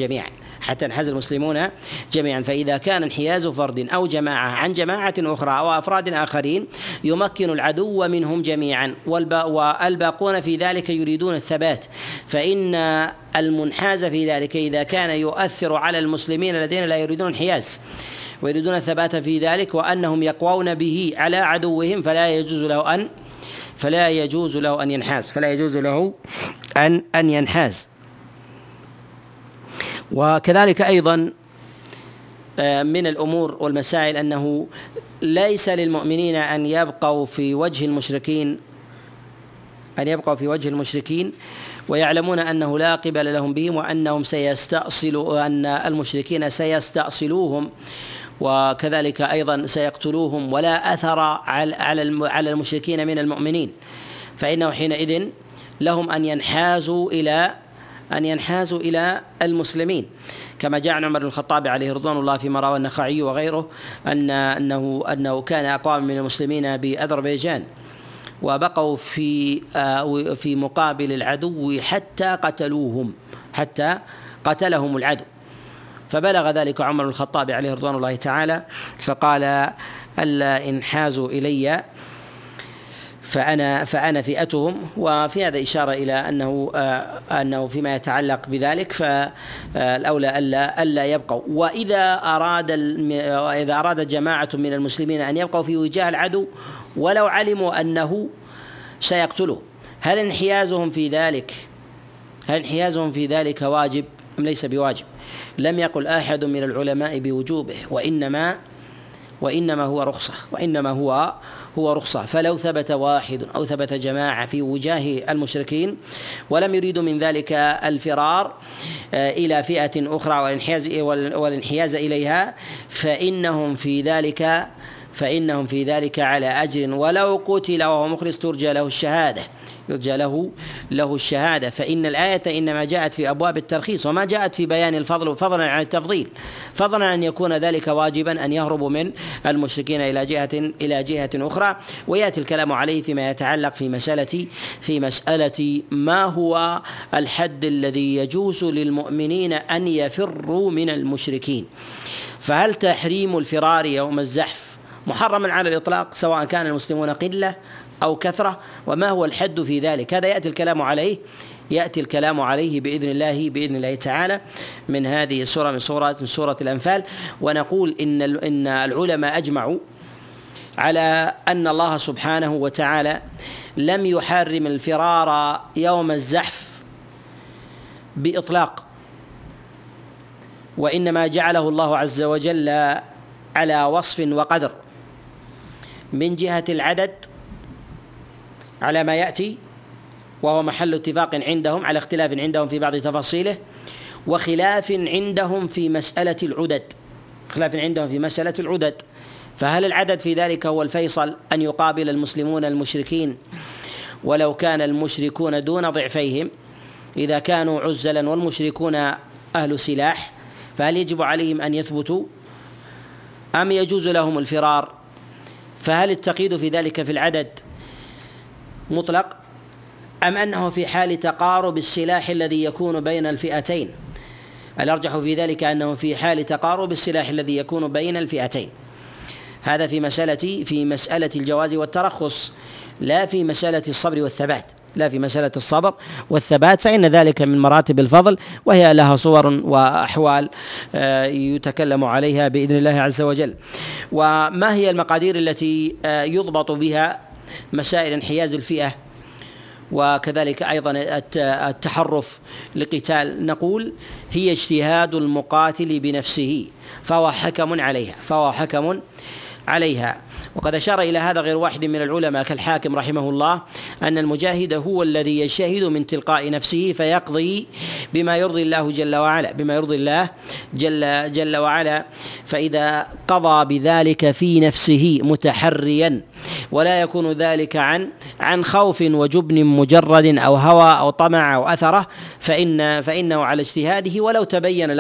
جميعا فإذا كان انحياز فرد أو جماعة عن جماعة أخرى أو أفراد آخرين يمكن العدو منهم جميعا والباقون في ذلك يريدون الثبات، فإن المنحاز في ذلك إذا كان يؤثر على المسلمين الذين لا يريدون انحياز ويريدون الثبات في ذلك وأنهم يقوون به على عدوهم فلا يجوز له أن ينحاز. وكذلك أيضا من الأمور والمسائل أنه ليس للمؤمنين أن يبقوا في وجه المشركين ويعلمون أنه لا قبل لهم بهم وأن المشركين سيستأصلوهم وكذلك أيضا سيقتلوهم ولا أثر على المشركين من المؤمنين، فإنه حينئذ لهم أن ينحازوا إلى المسلمين، كما جاء عن عمر بن الخطاب عليه رضوان الله فيما رواه النخعي وغيره أنه كان أقوام من المسلمين بأذربيجان وبقوا في مقابل العدو حتى قتلهم العدو، فبلغ ذلك عمر بن الخطاب عليه رضوان الله تعالى فقال ألا انحازوا إلي فأنا فئتهم. وفي هذا إشارة إلى أنه فيما يتعلق بذلك فالأولى ألا يبقوا، وإذا أراد جماعة من المسلمين أن يبقوا في وجاه العدو ولو علموا أنه سيقتله، هل انحيازهم في ذلك واجب أم ليس بواجب؟ لم يقل أحد من العلماء بوجوبه، وإنما هو رخصة. فلو ثبت واحد أو ثبت جماعة في وجاه المشركين ولم يريدوا من ذلك الفرار إلى فئة أخرى والانحياز إليها فإنهم في ذلك على أجر، ولو قتل وهو مخلص ترجى له الشهادة، فإن الآية إنما جاءت في أبواب الترخيص وما جاءت في بيان الفضل فضلا عن التفضيل، فضلا أن يكون ذلك واجبا أن يهربوا من المشركين إلى جهة أخرى. ويأتي الكلام عليه فيما يتعلق في مسألة ما هو الحد الذي يجوز للمؤمنين أن يفروا من المشركين، فهل تحريم الفرار يوم الزحف محرما على الإطلاق سواء كان المسلمون قلة أو كثرة، وما هو الحد في ذلك؟ هذا يأتي الكلام عليه بإذن الله تعالى من هذه السورة، من سورة الأنفال. ونقول إن العلماء أجمعوا على أن الله سبحانه وتعالى لم يحرم الفرار يوم الزحف بإطلاق، وإنما جعله الله عز وجل على وصف وقدر، من جهة العدد على ما يأتي وهو محل اتفاق عندهم على اختلاف عندهم في بعض تفاصيله، وخلاف عندهم في مسألة العدد، فهل العدد في ذلك هو الفيصل أن يقابل المسلمون المشركين ولو كان المشركون دون ضعفيهم؟ إذا كانوا عزلا والمشركون أهل سلاح فهل يجب عليهم أن يثبتوا أم يجوز لهم الفرار؟ فهل التقييد في ذلك في العدد مطلق أم أنه في حال تقارب السلاح الذي يكون بين الفئتين؟ الأرجح في ذلك أنه في حال تقارب السلاح الذي يكون بين الفئتين. هذا في مسألة الجواز والترخص، لا في مسألة الصبر والثبات، فإن ذلك من مراتب الفضل وهي لها صور وأحوال يتكلم عليها بإذن الله عز وجل. وما هي المقادير التي يضبط بها مسائل انحياز الفئة وكذلك أيضا التحرف لقتال؟ نقول هي اجتهاد المقاتل بنفسه فهو حكم عليها. وقد أشار إلى هذا غير واحد من العلماء كالحاكم رحمه الله أن المجاهد هو الذي يجتهد من تلقاء نفسه فيقضي بما يرضي الله جل وعلا، فإذا قضى بذلك في نفسه متحريا ولا يكون ذلك عن خوف وجبن مجرد أو هوى أو طمع أو أثره فإنه على اجتهاده ولو تبين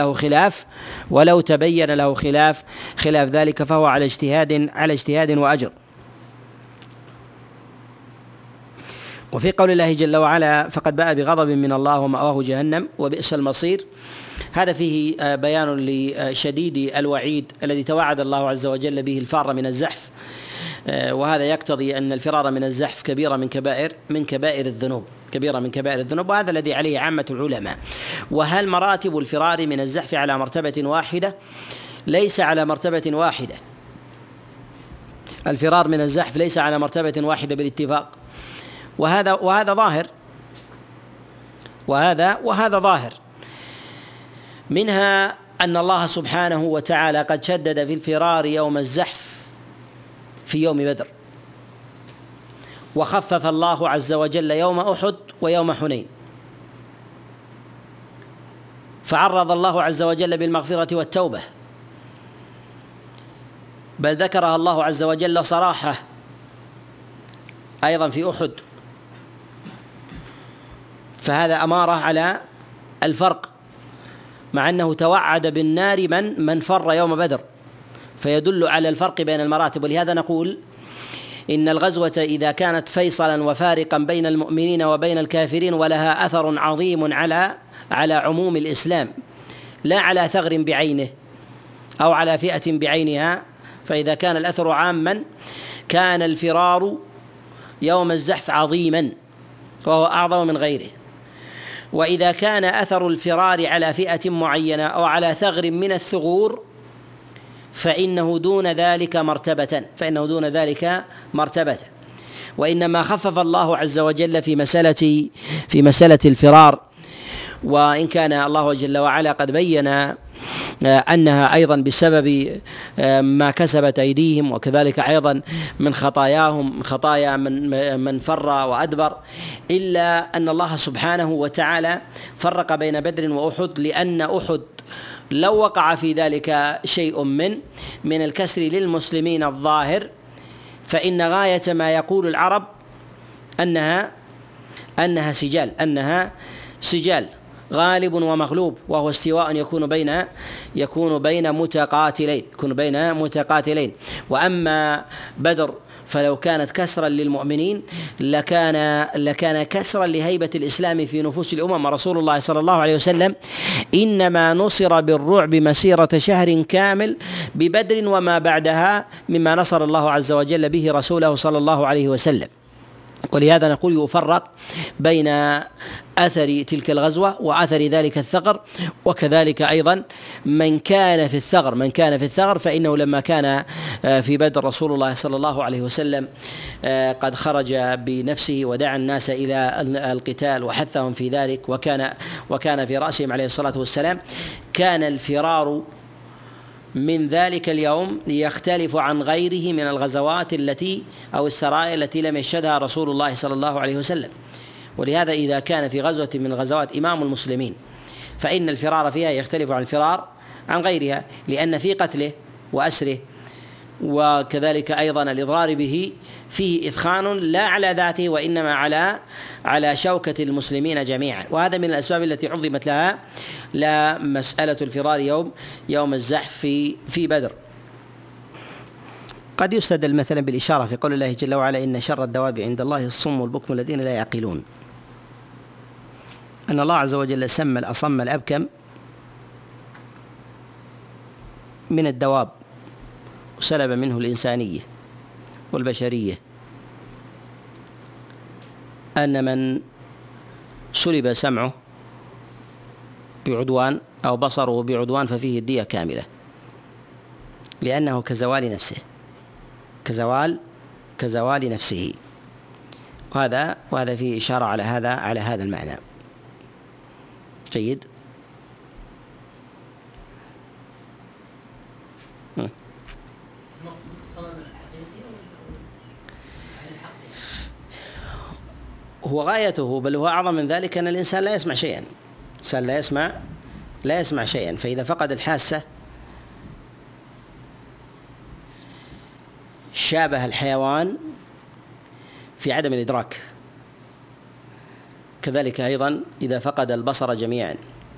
له خلاف ذلك فهو على اجتهاد وأجر. وفي قول الله جل وعلا فقد باء بغضب من الله ومأواه جهنم وبئس المصير، هذا فيه بيان لشديد الوعيد الذي توعد الله عز وجل به الفار من الزحف، وهذا يقتضي أن الفرار من الزحف كبيرة من كبائر الذنوب، كبيرة من كبائر الذنوب، وهذا الذي عليه عامة العلماء. وهل مراتب الفرار من الزحف على مرتبة واحدة؟ ليس على مرتبة واحدة، الفرار من الزحف ليس على مرتبة واحدة بالاتفاق، وهذا ظاهر، وهذا ظاهر. منها أن الله سبحانه وتعالى قد شدد في الفرار يوم الزحف في يوم بدر، وخفف الله عز وجل يوم أحد ويوم حنين، فعرض الله عز وجل بالمغفرة والتوبة، بل ذكرها الله عز وجل صراحة أيضا في أحد، فهذا أمارة على الفرق، مع أنه توعد بالنار من فر يوم بدر، فيدل على الفرق بين المراتب. ولهذا نقول إن الغزوة إذا كانت فيصلا وفارقا بين المؤمنين وبين الكافرين ولها أثر عظيم على عموم الإسلام، لا على ثغر بعينه أو على فئة بعينها، فإذا كان الأثر عاما كان الفرار يوم الزحف عظيما وهو أعظم من غيره. وإذا كان أثر الفرار على فئة معينة أو على ثغر من الثغور فإنه دون ذلك مرتبة، وإنما خفف الله عز وجل في مسألة الفرار، وإن كان الله جل وعلا قد بين أنها أيضا بسبب ما كسبت أيديهم، وكذلك أيضا من خطاياهم، خطايا من فر وأدبر، إلا أن الله سبحانه وتعالى فرق بين بدر وأحد، لأن أحد لو وقع في ذلك شيء من الكسر للمسلمين الظاهر، فإن غاية ما يقول العرب أنها سجال غالب ومغلوب، وهو استواء يكون بين متقاتلين. وأما بدر فلو كانت كسرا للمؤمنين لكان كسرا لهيبة الإسلام في نفوس الأمم. رسول الله صلى الله عليه وسلم إنما نصر بالرعب مسيرة شهر كامل ببدر وما بعدها مما نصر الله عز وجل به رسوله صلى الله عليه وسلم. ولهذا نقول يفرق بين أثر تلك الغزوة وأثر ذلك الثغر، وكذلك أيضا من كان في الثغر فإنه لما كان في بدر رسول الله صلى الله عليه وسلم قد خرج بنفسه ودعا الناس إلى القتال وحثهم في ذلك، وكان في رأسهم عليه الصلاة والسلام. كان الفرار من ذلك اليوم يختلف عن غيره من الغزوات أو السرايا التي لم يشهدها رسول الله صلى الله عليه وسلم. ولهذا إذا كان في غزوة من غزوات إمام المسلمين فإن الفرار فيها يختلف عن الفرار عن غيرها، لأن في قتله وأسره وكذلك أيضا الإضرار به فيه إثخان لا على ذاته وإنما على شوكة المسلمين جميعا. وهذا من الأسباب التي عظمت لها لا مسألة الفرار يوم الزحف في بدر. قد يستدل مثلا بالإشارة في قول الله جل وعلا إن شر الدواب عند الله الصم والبكم الذين لا يعقلون، أن الله عز وجل سمى الأصم الأبكم من الدواب وسلب منه الإنسانية والبشرية، أن من سلب سمعه بعدوان أو بصره بعدوان ففيه الدية كاملة، لأنه كزوال نفسه، وهذا فيه إشارة على هذا المعنى. جيد. هو غايته، بل هو أعظم من ذلك، أن الإنسان لا يسمع شيئا، لا يسمع شيئا، فإذا فقد الحاسة شابه الحيوان في عدم الإدراك. كذلك أيضا إذا فقد البصر جميعا،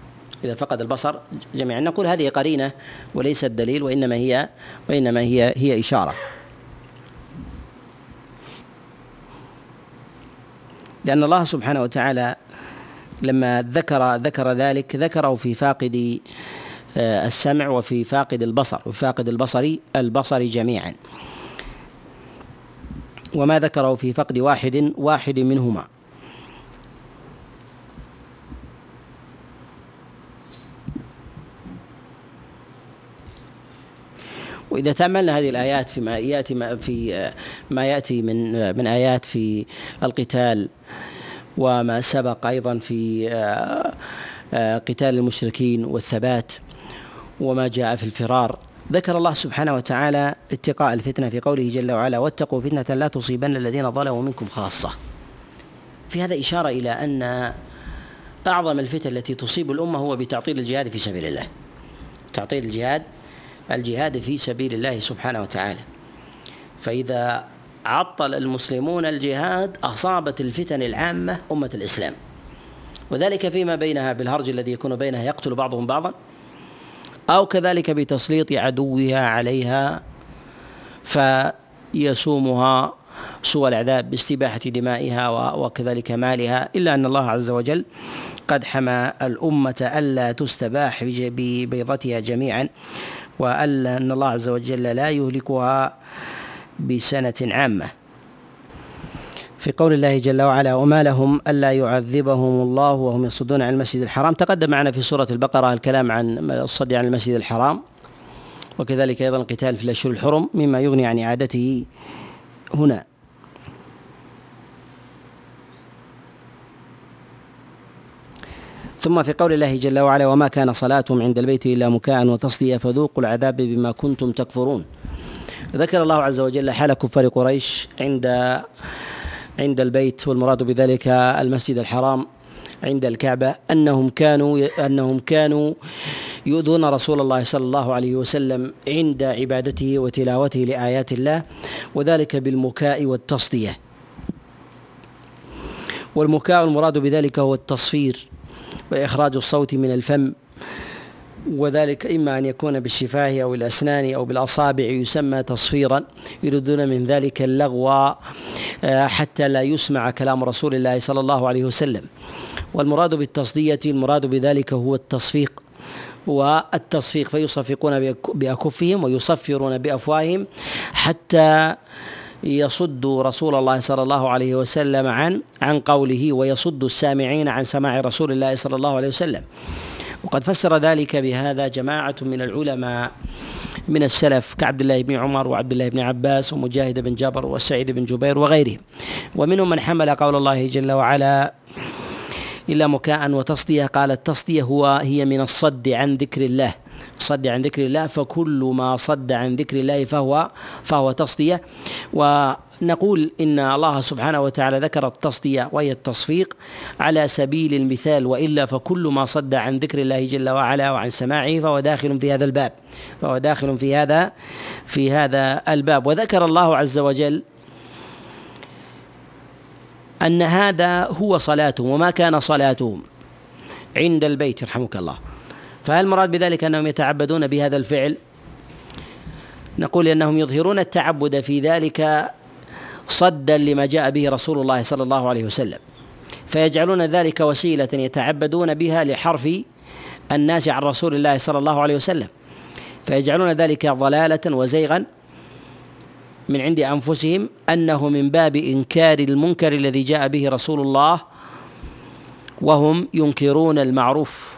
نقول هذه قرينة وليست دليل، وإنما هي إشارة. لأن الله سبحانه وتعالى لما ذكر ذلك ذكره في فاقد السمع وفي فاقد البصر وفي فاقد البصر جميعا، وما ذكره في فقد واحد منهما. وإذا تأملنا هذه الآيات فيما يأتي من آيات في القتال، وما سبق أيضا في قتال المشركين والثبات، وما جاء في الفرار، ذكر الله سبحانه وتعالى اتقاء الفتنة في قوله جل وعلا: واتقوا فتنة لا تصيبن الذين ظلموا منكم خاصة. في هذا إشارة إلى أن أعظم الفتن التي تصيب الأمة هو بتعطيل الجهاد في سبيل الله، تعطيل الجهاد في سبيل الله سبحانه وتعالى. فإذا عطل المسلمون الجهاد أصابت الفتن العامة أمة الإسلام، وذلك فيما بينها بالهرج الذي يكون بينها يقتل بعضهم بعضا، أو كذلك بتسليط عدوها عليها فيسومها سوء العذاب باستباحة دمائها وكذلك مالها، إلا أن الله عز وجل قد حمى الأمة ألا تستباح ببيضتها جميعا، وأن الله عز وجل لا يهلكها بسنة عامة. في قول الله جل وعلا: وما لهم ألا يعذبهم الله وهم يصدون عن المسجد الحرام. تقدم معنا في سورة البقرة الكلام عن الصد عن المسجد الحرام، وكذلك أيضا القتال في الأشهر الحرم، مما يغني عن إعادته هنا. ثم في قول الله جل وعلا: وما كان صلاتهم عند البيت إلا مكاء وتصدية فذوقوا العذاب بما كنتم تكفرون. ذكر الله عز وجل حال كفار قريش عند البيت، والمراد بذلك المسجد الحرام عند الكعبة، أنهم كانوا يؤذون رسول الله صلى الله عليه وسلم عند عبادته وتلاوته لآيات الله، وذلك بالمكاء والتصدية. والمكاء المراد بذلك هو التصفير وإخراج الصوت من الفم، وذلك إما أن يكون بالشفاه أو الأسنان أو بالأصابع، يسمى تصفيرا، يريدون من ذلك اللغو حتى لا يسمع كلام رسول الله صلى الله عليه وسلم. والمراد بالتصدية المراد بذلك هو التصفيق، والتصفيق فيصفقون بأكفهم ويصفرون بأفواههم حتى يصد رسول الله صلى الله عليه وسلم عن قوله، ويصد السامعين عن سماع رسول الله صلى الله عليه وسلم. وقد فسر ذلك بهذا جماعة من العلماء من السلف كعبد الله بن عمر وعبد الله بن عباس ومجاهد بن جبر وسعيد بن جبير وغيرهم، ومنهم من حمل قول الله جل وعلا: إلا مكاء وتصدية. قال التصدية هي من الصد عن ذكر الله، صد عن ذكر الله، فكل ما صد عن ذكر الله فهو تصدية. ونقول إن الله سبحانه وتعالى ذكر التصدية وهي التصفيق على سبيل المثال، وإلا فكل ما صد عن ذكر الله جل وعلا وعن سماعه فهو داخل في هذا الباب، فهو داخل في هذا الباب. وذكر الله عز وجل أن هذا هو صلاتهم، وما كان صلاتهم عند البيت يرحمك الله. فهل المراد بذلك أنهم يتعبدون بهذا الفعل؟ نقول إنهم يظهرون التعبد في ذلك صدا لما جاء به رسول الله صلى الله عليه وسلم، فيجعلون ذلك وسيلة يتعبدون بها لحرف الناس عن رسول الله صلى الله عليه وسلم، فيجعلون ذلك ضلالة وزيغا من عند أنفسهم، أنه من باب إنكار المنكر الذي جاء به رسول الله، وهم ينكرون المعروف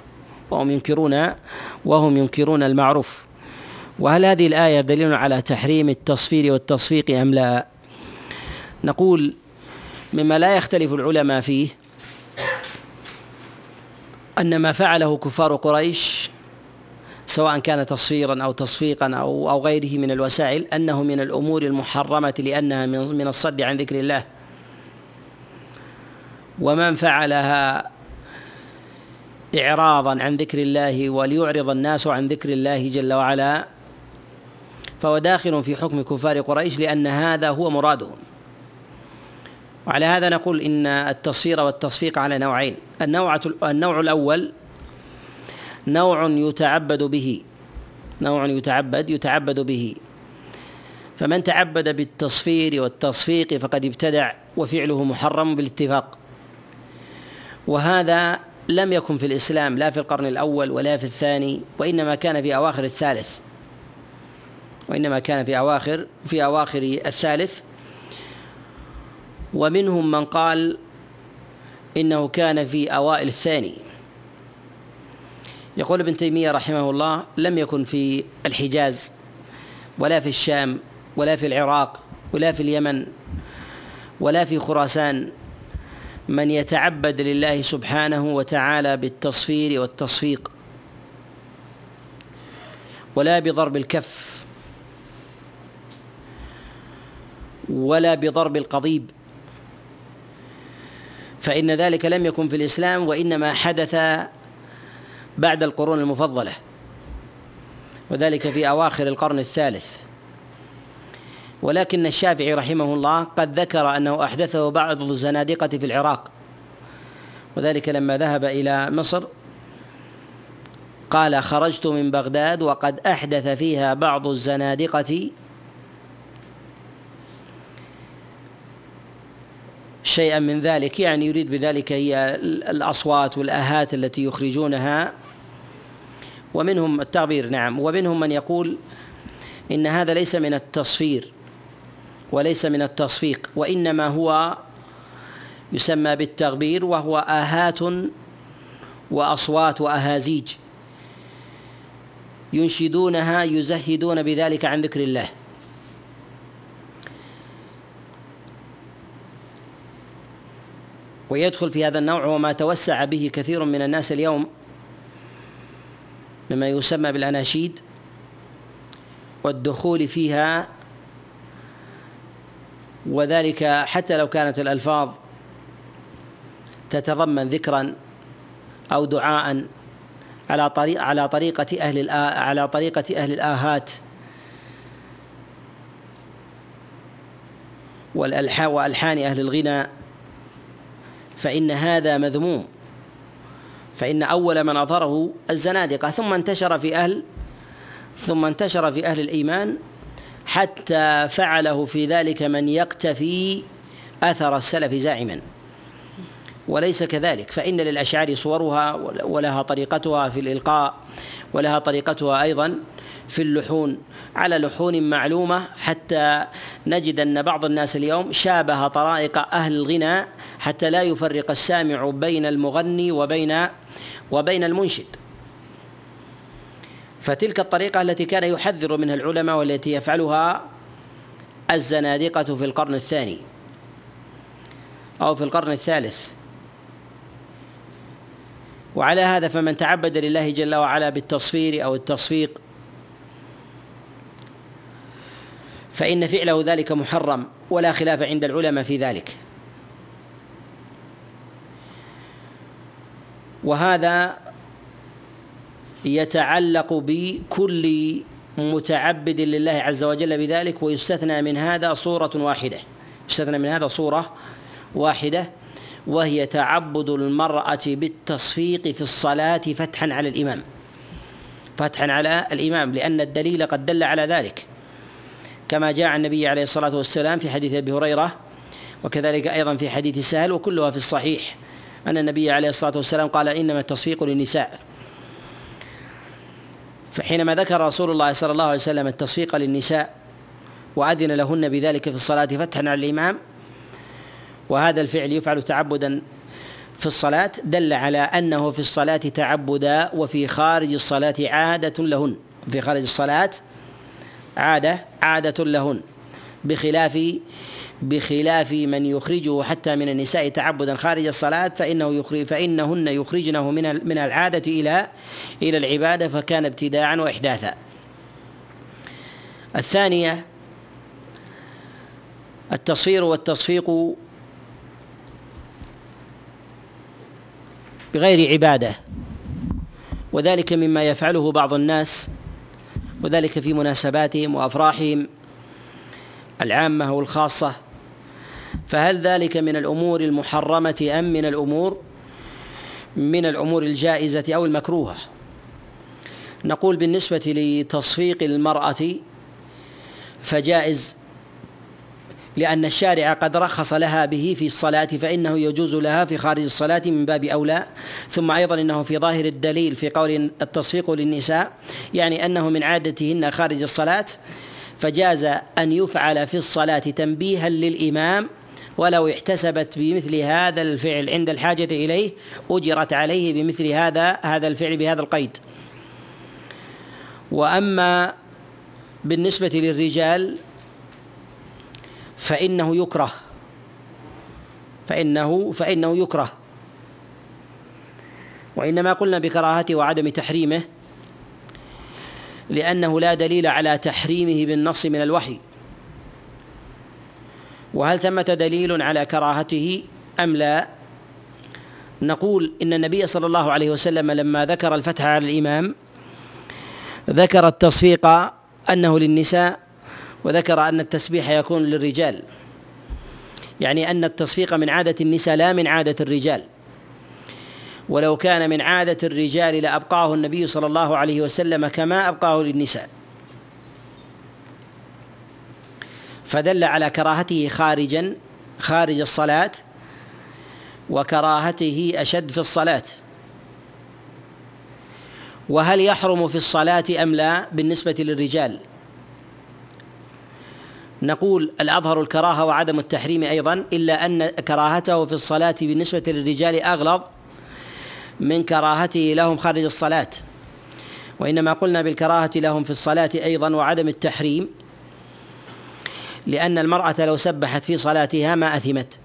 وهم ينكرون المعروف. وهل هذه الآية دليل على تحريم التصفير والتصفيق أم لا؟ نقول مما لا يختلف العلماء فيه أن ما فعله كفار قريش سواء كان تصفيرا أو تصفيقا أو غيره من الوسائل أنه من الأمور المحرمة، لأنها من الصد عن ذكر الله. ومن فعلها إعراضا عن ذكر الله وليعرض الناس عن ذكر الله جل وعلا فهو داخل في حكم كفار قريش، لأن هذا هو مرادهم. وعلى هذا نقول إن التصفير والتصفيق على نوعين: النوع الأول نوع يتعبد به، فمن تعبد بالتصفير والتصفيق فقد ابتدع وفعله محرم بالاتفاق، وهذا لم يكن في الإسلام لا في القرن الأول ولا في الثاني، وإنما كان في أواخر الثالث، في أواخر الثالث. ومنهم من قال إنه كان في أوائل الثاني. يقول ابن تيمية رحمه الله: لم يكن في الحجاز ولا في الشام ولا في العراق ولا في اليمن ولا في خراسان من يتعبد لله سبحانه وتعالى بالتصفير والتصفيق، ولا بضرب الكف، ولا بضرب القضيب، فإن ذلك لم يكن في الإسلام، وإنما حدث بعد القرون المفضلة، وذلك في أواخر القرن الثالث. ولكن الشافعي رحمه الله قد ذكر أنه أحدثه بعض الزنادقة في العراق، وذلك لما ذهب إلى مصر قال: خرجت من بغداد وقد أحدث فيها بعض الزنادقة شيئا من ذلك، يعني يريد بذلك هي الأصوات والآهات التي يخرجونها، ومنهم التعبير، نعم. ومنهم من يقول إن هذا ليس من التصفير وليس من التصفيق، وإنما هو يسمى بالتغبير، وهو آهات وأصوات وأهازيج ينشدونها يزهدون بذلك عن ذكر الله. ويدخل في هذا النوع وما توسع به كثير من الناس اليوم مما يسمى بالأناشيد، والدخول فيها، وذلك حتى لو كانت الألفاظ تتضمن ذكرا أو دعاء على طريقة أهل الآهات وألحان أهل الغنى، فإن هذا مذموم، فإن أول من أظهره الزنادقة، ثم انتشر في أهل الإيمان، حتى فعله في ذلك من يقتفي أثر السلف زاعما، وليس كذلك. فإن للأشعار صورها ولها طريقتها في الإلقاء، ولها طريقتها أيضا في اللحون على لحون معلومة، حتى نجد أن بعض الناس اليوم شابه طرائق أهل الغنى حتى لا يفرق السامع بين المغني وبين المنشد. فتلك الطريقة التي كان يحذر منها العلماء والتي يفعلها الزنادقة في القرن الثاني أو في القرن الثالث. وعلى هذا فمن تعبد لله جل وعلا بالتصفير أو التصفيق فإن فعله ذلك محرم، ولا خلاف عند العلماء في ذلك. وهذا يتعلق بكل متعبد لله عز وجل بذلك، ويستثنى من هذا صورة واحدة، وهي تعبد المرأة بالتصفيق في الصلاة فتحا على الإمام، لأن الدليل قد دل على ذلك، كما جاء عن النبي عليه الصلاة والسلام في حديث أبي هريرة، وكذلك أيضا في حديث سهل، وكلها في الصحيح، أن النبي عليه الصلاة والسلام قال: إنما التصفيق للنساء. فحينما ذكر رسول الله صلى الله عليه وسلم التصفيق للنساء وأذن لهن بذلك في الصلاة فتحا على الإمام، وهذا الفعل يفعل تعبدا في الصلاة، دل على أنه في الصلاة تعبدا، وفي خارج الصلاة عادة لهن، في خارج الصلاة عادة لهن، بخلاف من يخرجه حتى من النساء تعبدا خارج الصلاة، فإنهن يخرجنه من العادة إلى العبادة، فكان ابتداعا وإحداثا. الثانية التصفير والتصفيق بغير عبادة، وذلك مما يفعله بعض الناس، وذلك في مناسباتهم وأفراحهم العامة والخاصة. فهل ذلك من الأمور المحرمة أم من الأمور الجائزة أو المكروهة؟ نقول بالنسبة لتصفيق المرأة فجائز لأن الشارع قد رخص لها به في الصلاة، فإنه يجوز لها في خارج الصلاة من باب أولى. ثم أيضا إنه في ظاهر الدليل في قول التصفيق للنساء يعني أنه من عادتهن خارج الصلاة، فجاز أن يفعل في الصلاة تنبيها للإمام، ولو احتسبت بمثل هذا الفعل عند الحاجة إليه أجرت عليه بمثل هذا الفعل بهذا القيد. وأما بالنسبة للرجال فإنه يكره، وإنما قلنا بكراهته وعدم تحريمه لأنه لا دليل على تحريمه بالنص من الوحي. وهل ثمة دليل على كراهته أم لا؟ نقول إن النبي صلى الله عليه وسلم لما ذكر الفتح على الإمام ذكر التصفيق أنه للنساء، وذكر أن التسبيح يكون للرجال، يعني أن التصفيق من عادة النساء لا من عادة الرجال. ولو كان من عادة الرجال لأبقاه النبي صلى الله عليه وسلم كما أبقاه للنساء، فدل على كراهته خارج الصلاة، وكراهته أشد في الصلاة. وهل يحرم في الصلاة أم لا بالنسبة للرجال؟ نقول الأظهر الكراهة وعدم التحريم أيضا، إلا أن كراهته في الصلاة بالنسبة للرجال أغلظ من كراهته لهم خارج الصلاة. وإنما قلنا بالكراهة لهم في الصلاة أيضا وعدم التحريم، لأن المرأة لو سبحت في صلاتها ما أثمت،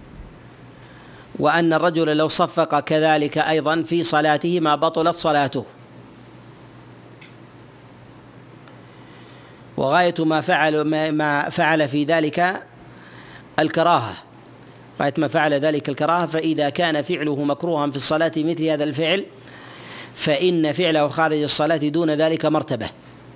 وأن الرجل لو صفق كذلك أيضا في صلاته ما بطلت صلاته. وغاية ما فعل في ذلك الكراهة، غاية ما فعل ذلك الكراهة. فإذا كان فعله مكروها في الصلاة مثل هذا الفعل، فإن فعله خارج الصلاة دون ذلك مرتبة.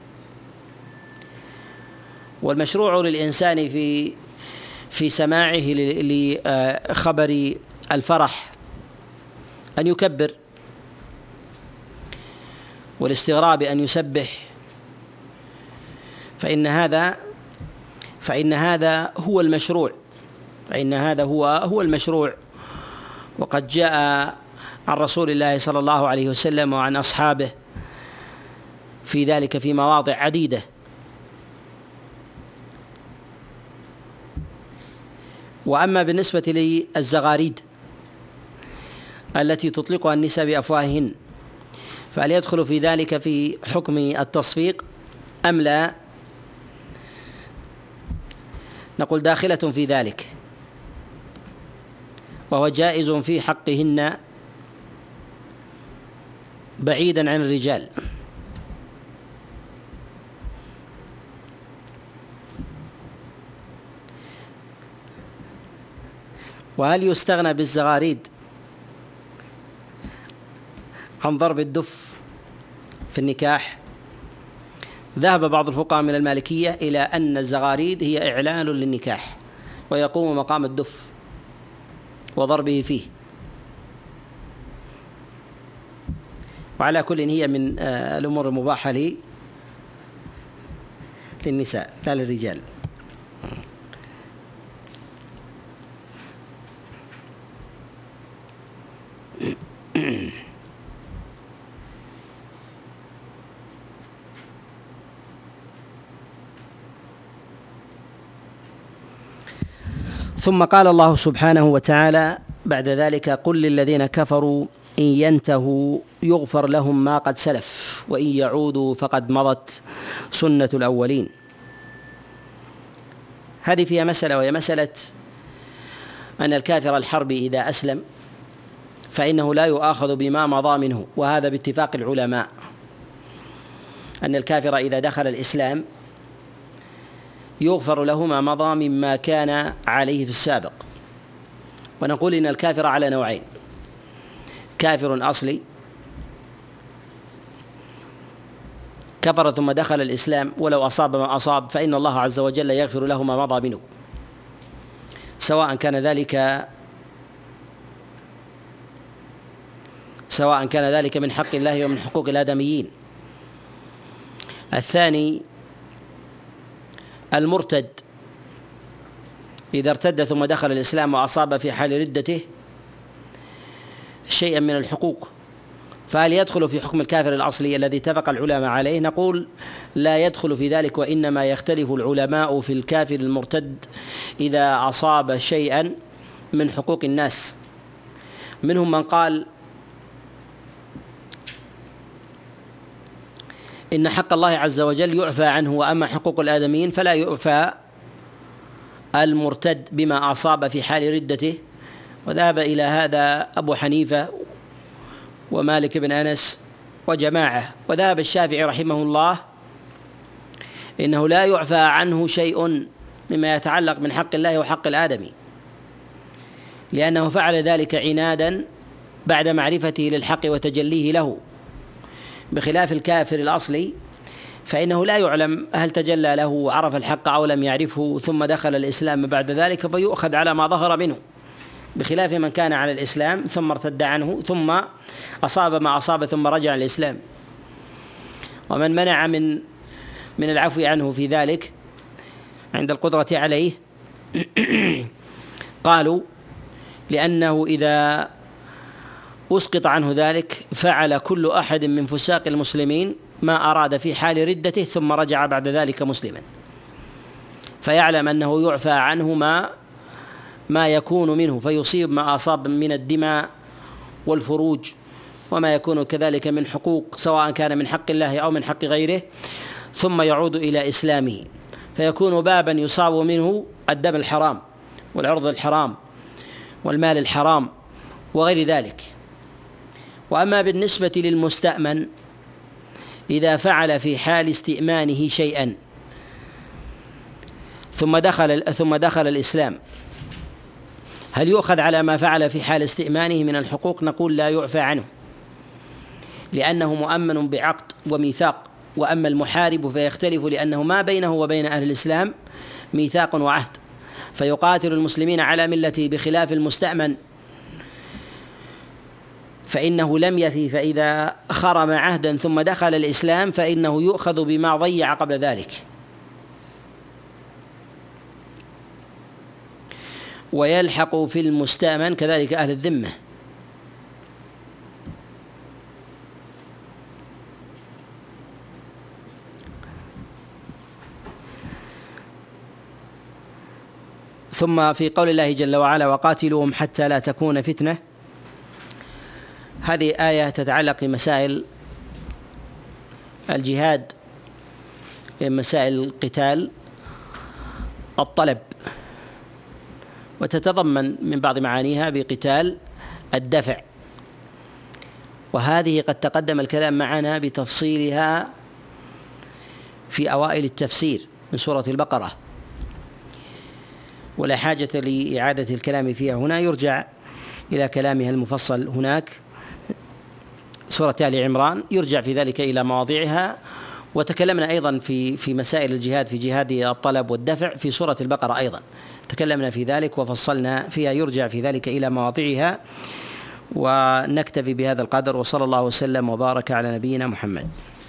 والمشروع للإنسان في سماعه لخبر الفرح أن يكبر، والاستغراب أن يسبح، فإن هذا هو المشروع. وقد جاء عن رسول الله صلى الله عليه وسلم وعن أصحابه في ذلك في مواضع عديدة. وأما بالنسبة للزغاريد التي تطلقها النساء بأفواههن، فهل يدخل في ذلك في حكم التصفيق أم لا؟ نقول داخلة في ذلك، وهو جائز في حقهن بعيدا عن الرجال. وهل يستغنى بالزغاريد عن ضرب الدف في النكاح؟ ذهب بعض الفقهاء من المالكية إلى أن الزغاريد هي إعلان للنكاح، ويقوم مقام الدف وضربه فيه. وعلى كل هي من الأمور المباحة للنساء لا للرجال. ثم قال الله سبحانه وتعالى بعد ذلك: قل للذين كفروا إن ينتهوا يغفر لهم ما قد سلف وإن يعودوا فقد مضت سنة الأولين. هذه فيها مسألة، وهي مسألة أن الكافر الحربي إذا أسلم فإنه لا يؤاخذ بما مضى منه، وهذا باتفاق العلماء أن الكافر إذا دخل الإسلام يغفر له ما مضى مما كان عليه في السابق. ونقول إن الكافر على نوعين: كافر أصلي كفر ثم دخل الإسلام ولو أصاب ما أصاب فإن الله عز وجل يغفر له ما مضى منه، سواء كان ذلك من حق الله ومن حقوق الآدميين. الثاني المرتد إذا ارتد ثم دخل الإسلام وأصاب في حال ردته شيئا من الحقوق، فهل يدخل في حكم الكافر الأصلي الذي اتفق العلماء عليه؟ نقول لا يدخل في ذلك، وإنما يختلف العلماء في الكافر المرتد إذا أصاب شيئا من حقوق الناس. منهم من قال إن حق الله عز وجل يعفى عنه، وأما حقوق الآدميين فلا يعفى المرتد بما أصاب في حال ردته، وذهب إلى هذا أبو حنيفة ومالك بن أنس وجماعة. وذهب الشافعي رحمه الله إنه لا يعفى عنه شيء مما يتعلق من حق الله وحق الآدمي، لأنه فعل ذلك عنادا بعد معرفته للحق وتجليه له، بخلاف الكافر الأصلي فإنه لا يعلم هل تجلى له وعرف الحق أو لم يعرفه ثم دخل الإسلام بعد ذلك، فيؤخذ على ما ظهر منه، بخلاف من كان على الإسلام ثم ارتد عنه ثم أصاب ما أصاب ثم رجع الإسلام. ومن منع من العفو عنه في ذلك عند القدرة عليه قالوا لأنه إذا أسقط عنه ذلك فعل كل أحد من فساق المسلمين ما أراد في حال ردته ثم رجع بعد ذلك مسلما، فيعلم أنه يعفى عنه ما يكون منه، فيصيب ما أصاب من الدماء والفروج وما يكون كذلك من حقوق، سواء كان من حق الله أو من حق غيره، ثم يعود إلى إسلامه، فيكون بابا يصاب منه الدم الحرام والعرض الحرام والمال الحرام وغير ذلك. وأما بالنسبة للمستأمن إذا فعل في حال استئمانه شيئا ثم دخل الإسلام، هل يؤخذ على ما فعل في حال استئمانه من الحقوق؟ نقول لا يعفى عنه، لأنه مؤمن بعقد وميثاق. وأما المحارب فيختلف، لأنه ما بينه وبين أهل الإسلام ميثاق وعهد، فيقاتل المسلمين على ملته، بخلاف المستأمن فإنه لم يفي، فإذا خرم عهدا ثم دخل الإسلام فإنه يؤخذ بما ضيع قبل ذلك. ويلحق في المستأمن كذلك أهل الذمة. ثم في قول الله جل وعلا وقاتلوهم حتى لا تكون فتنة، هذه آية تتعلق بمسائل الجهاد، مسائل القتال، الطلب، وتتضمن من بعض معانيها بقتال الدفع، وهذه قد تقدم الكلام معنا بتفصيلها في أوائل التفسير من سورة البقرة، ولا حاجة لإعادة الكلام فيها هنا، يرجع إلى كلامها المفصل هناك. سورة آل عمران يرجع في ذلك إلى مواضعها، وتكلمنا أيضا في مسائل الجهاد، في جهاد الطلب والدفع في سورة البقرة أيضا تكلمنا في ذلك وفصلنا فيها، يرجع في ذلك إلى مواضعها. ونكتفي بهذا القدر، وصلى الله وسلم وبارك على نبينا محمد.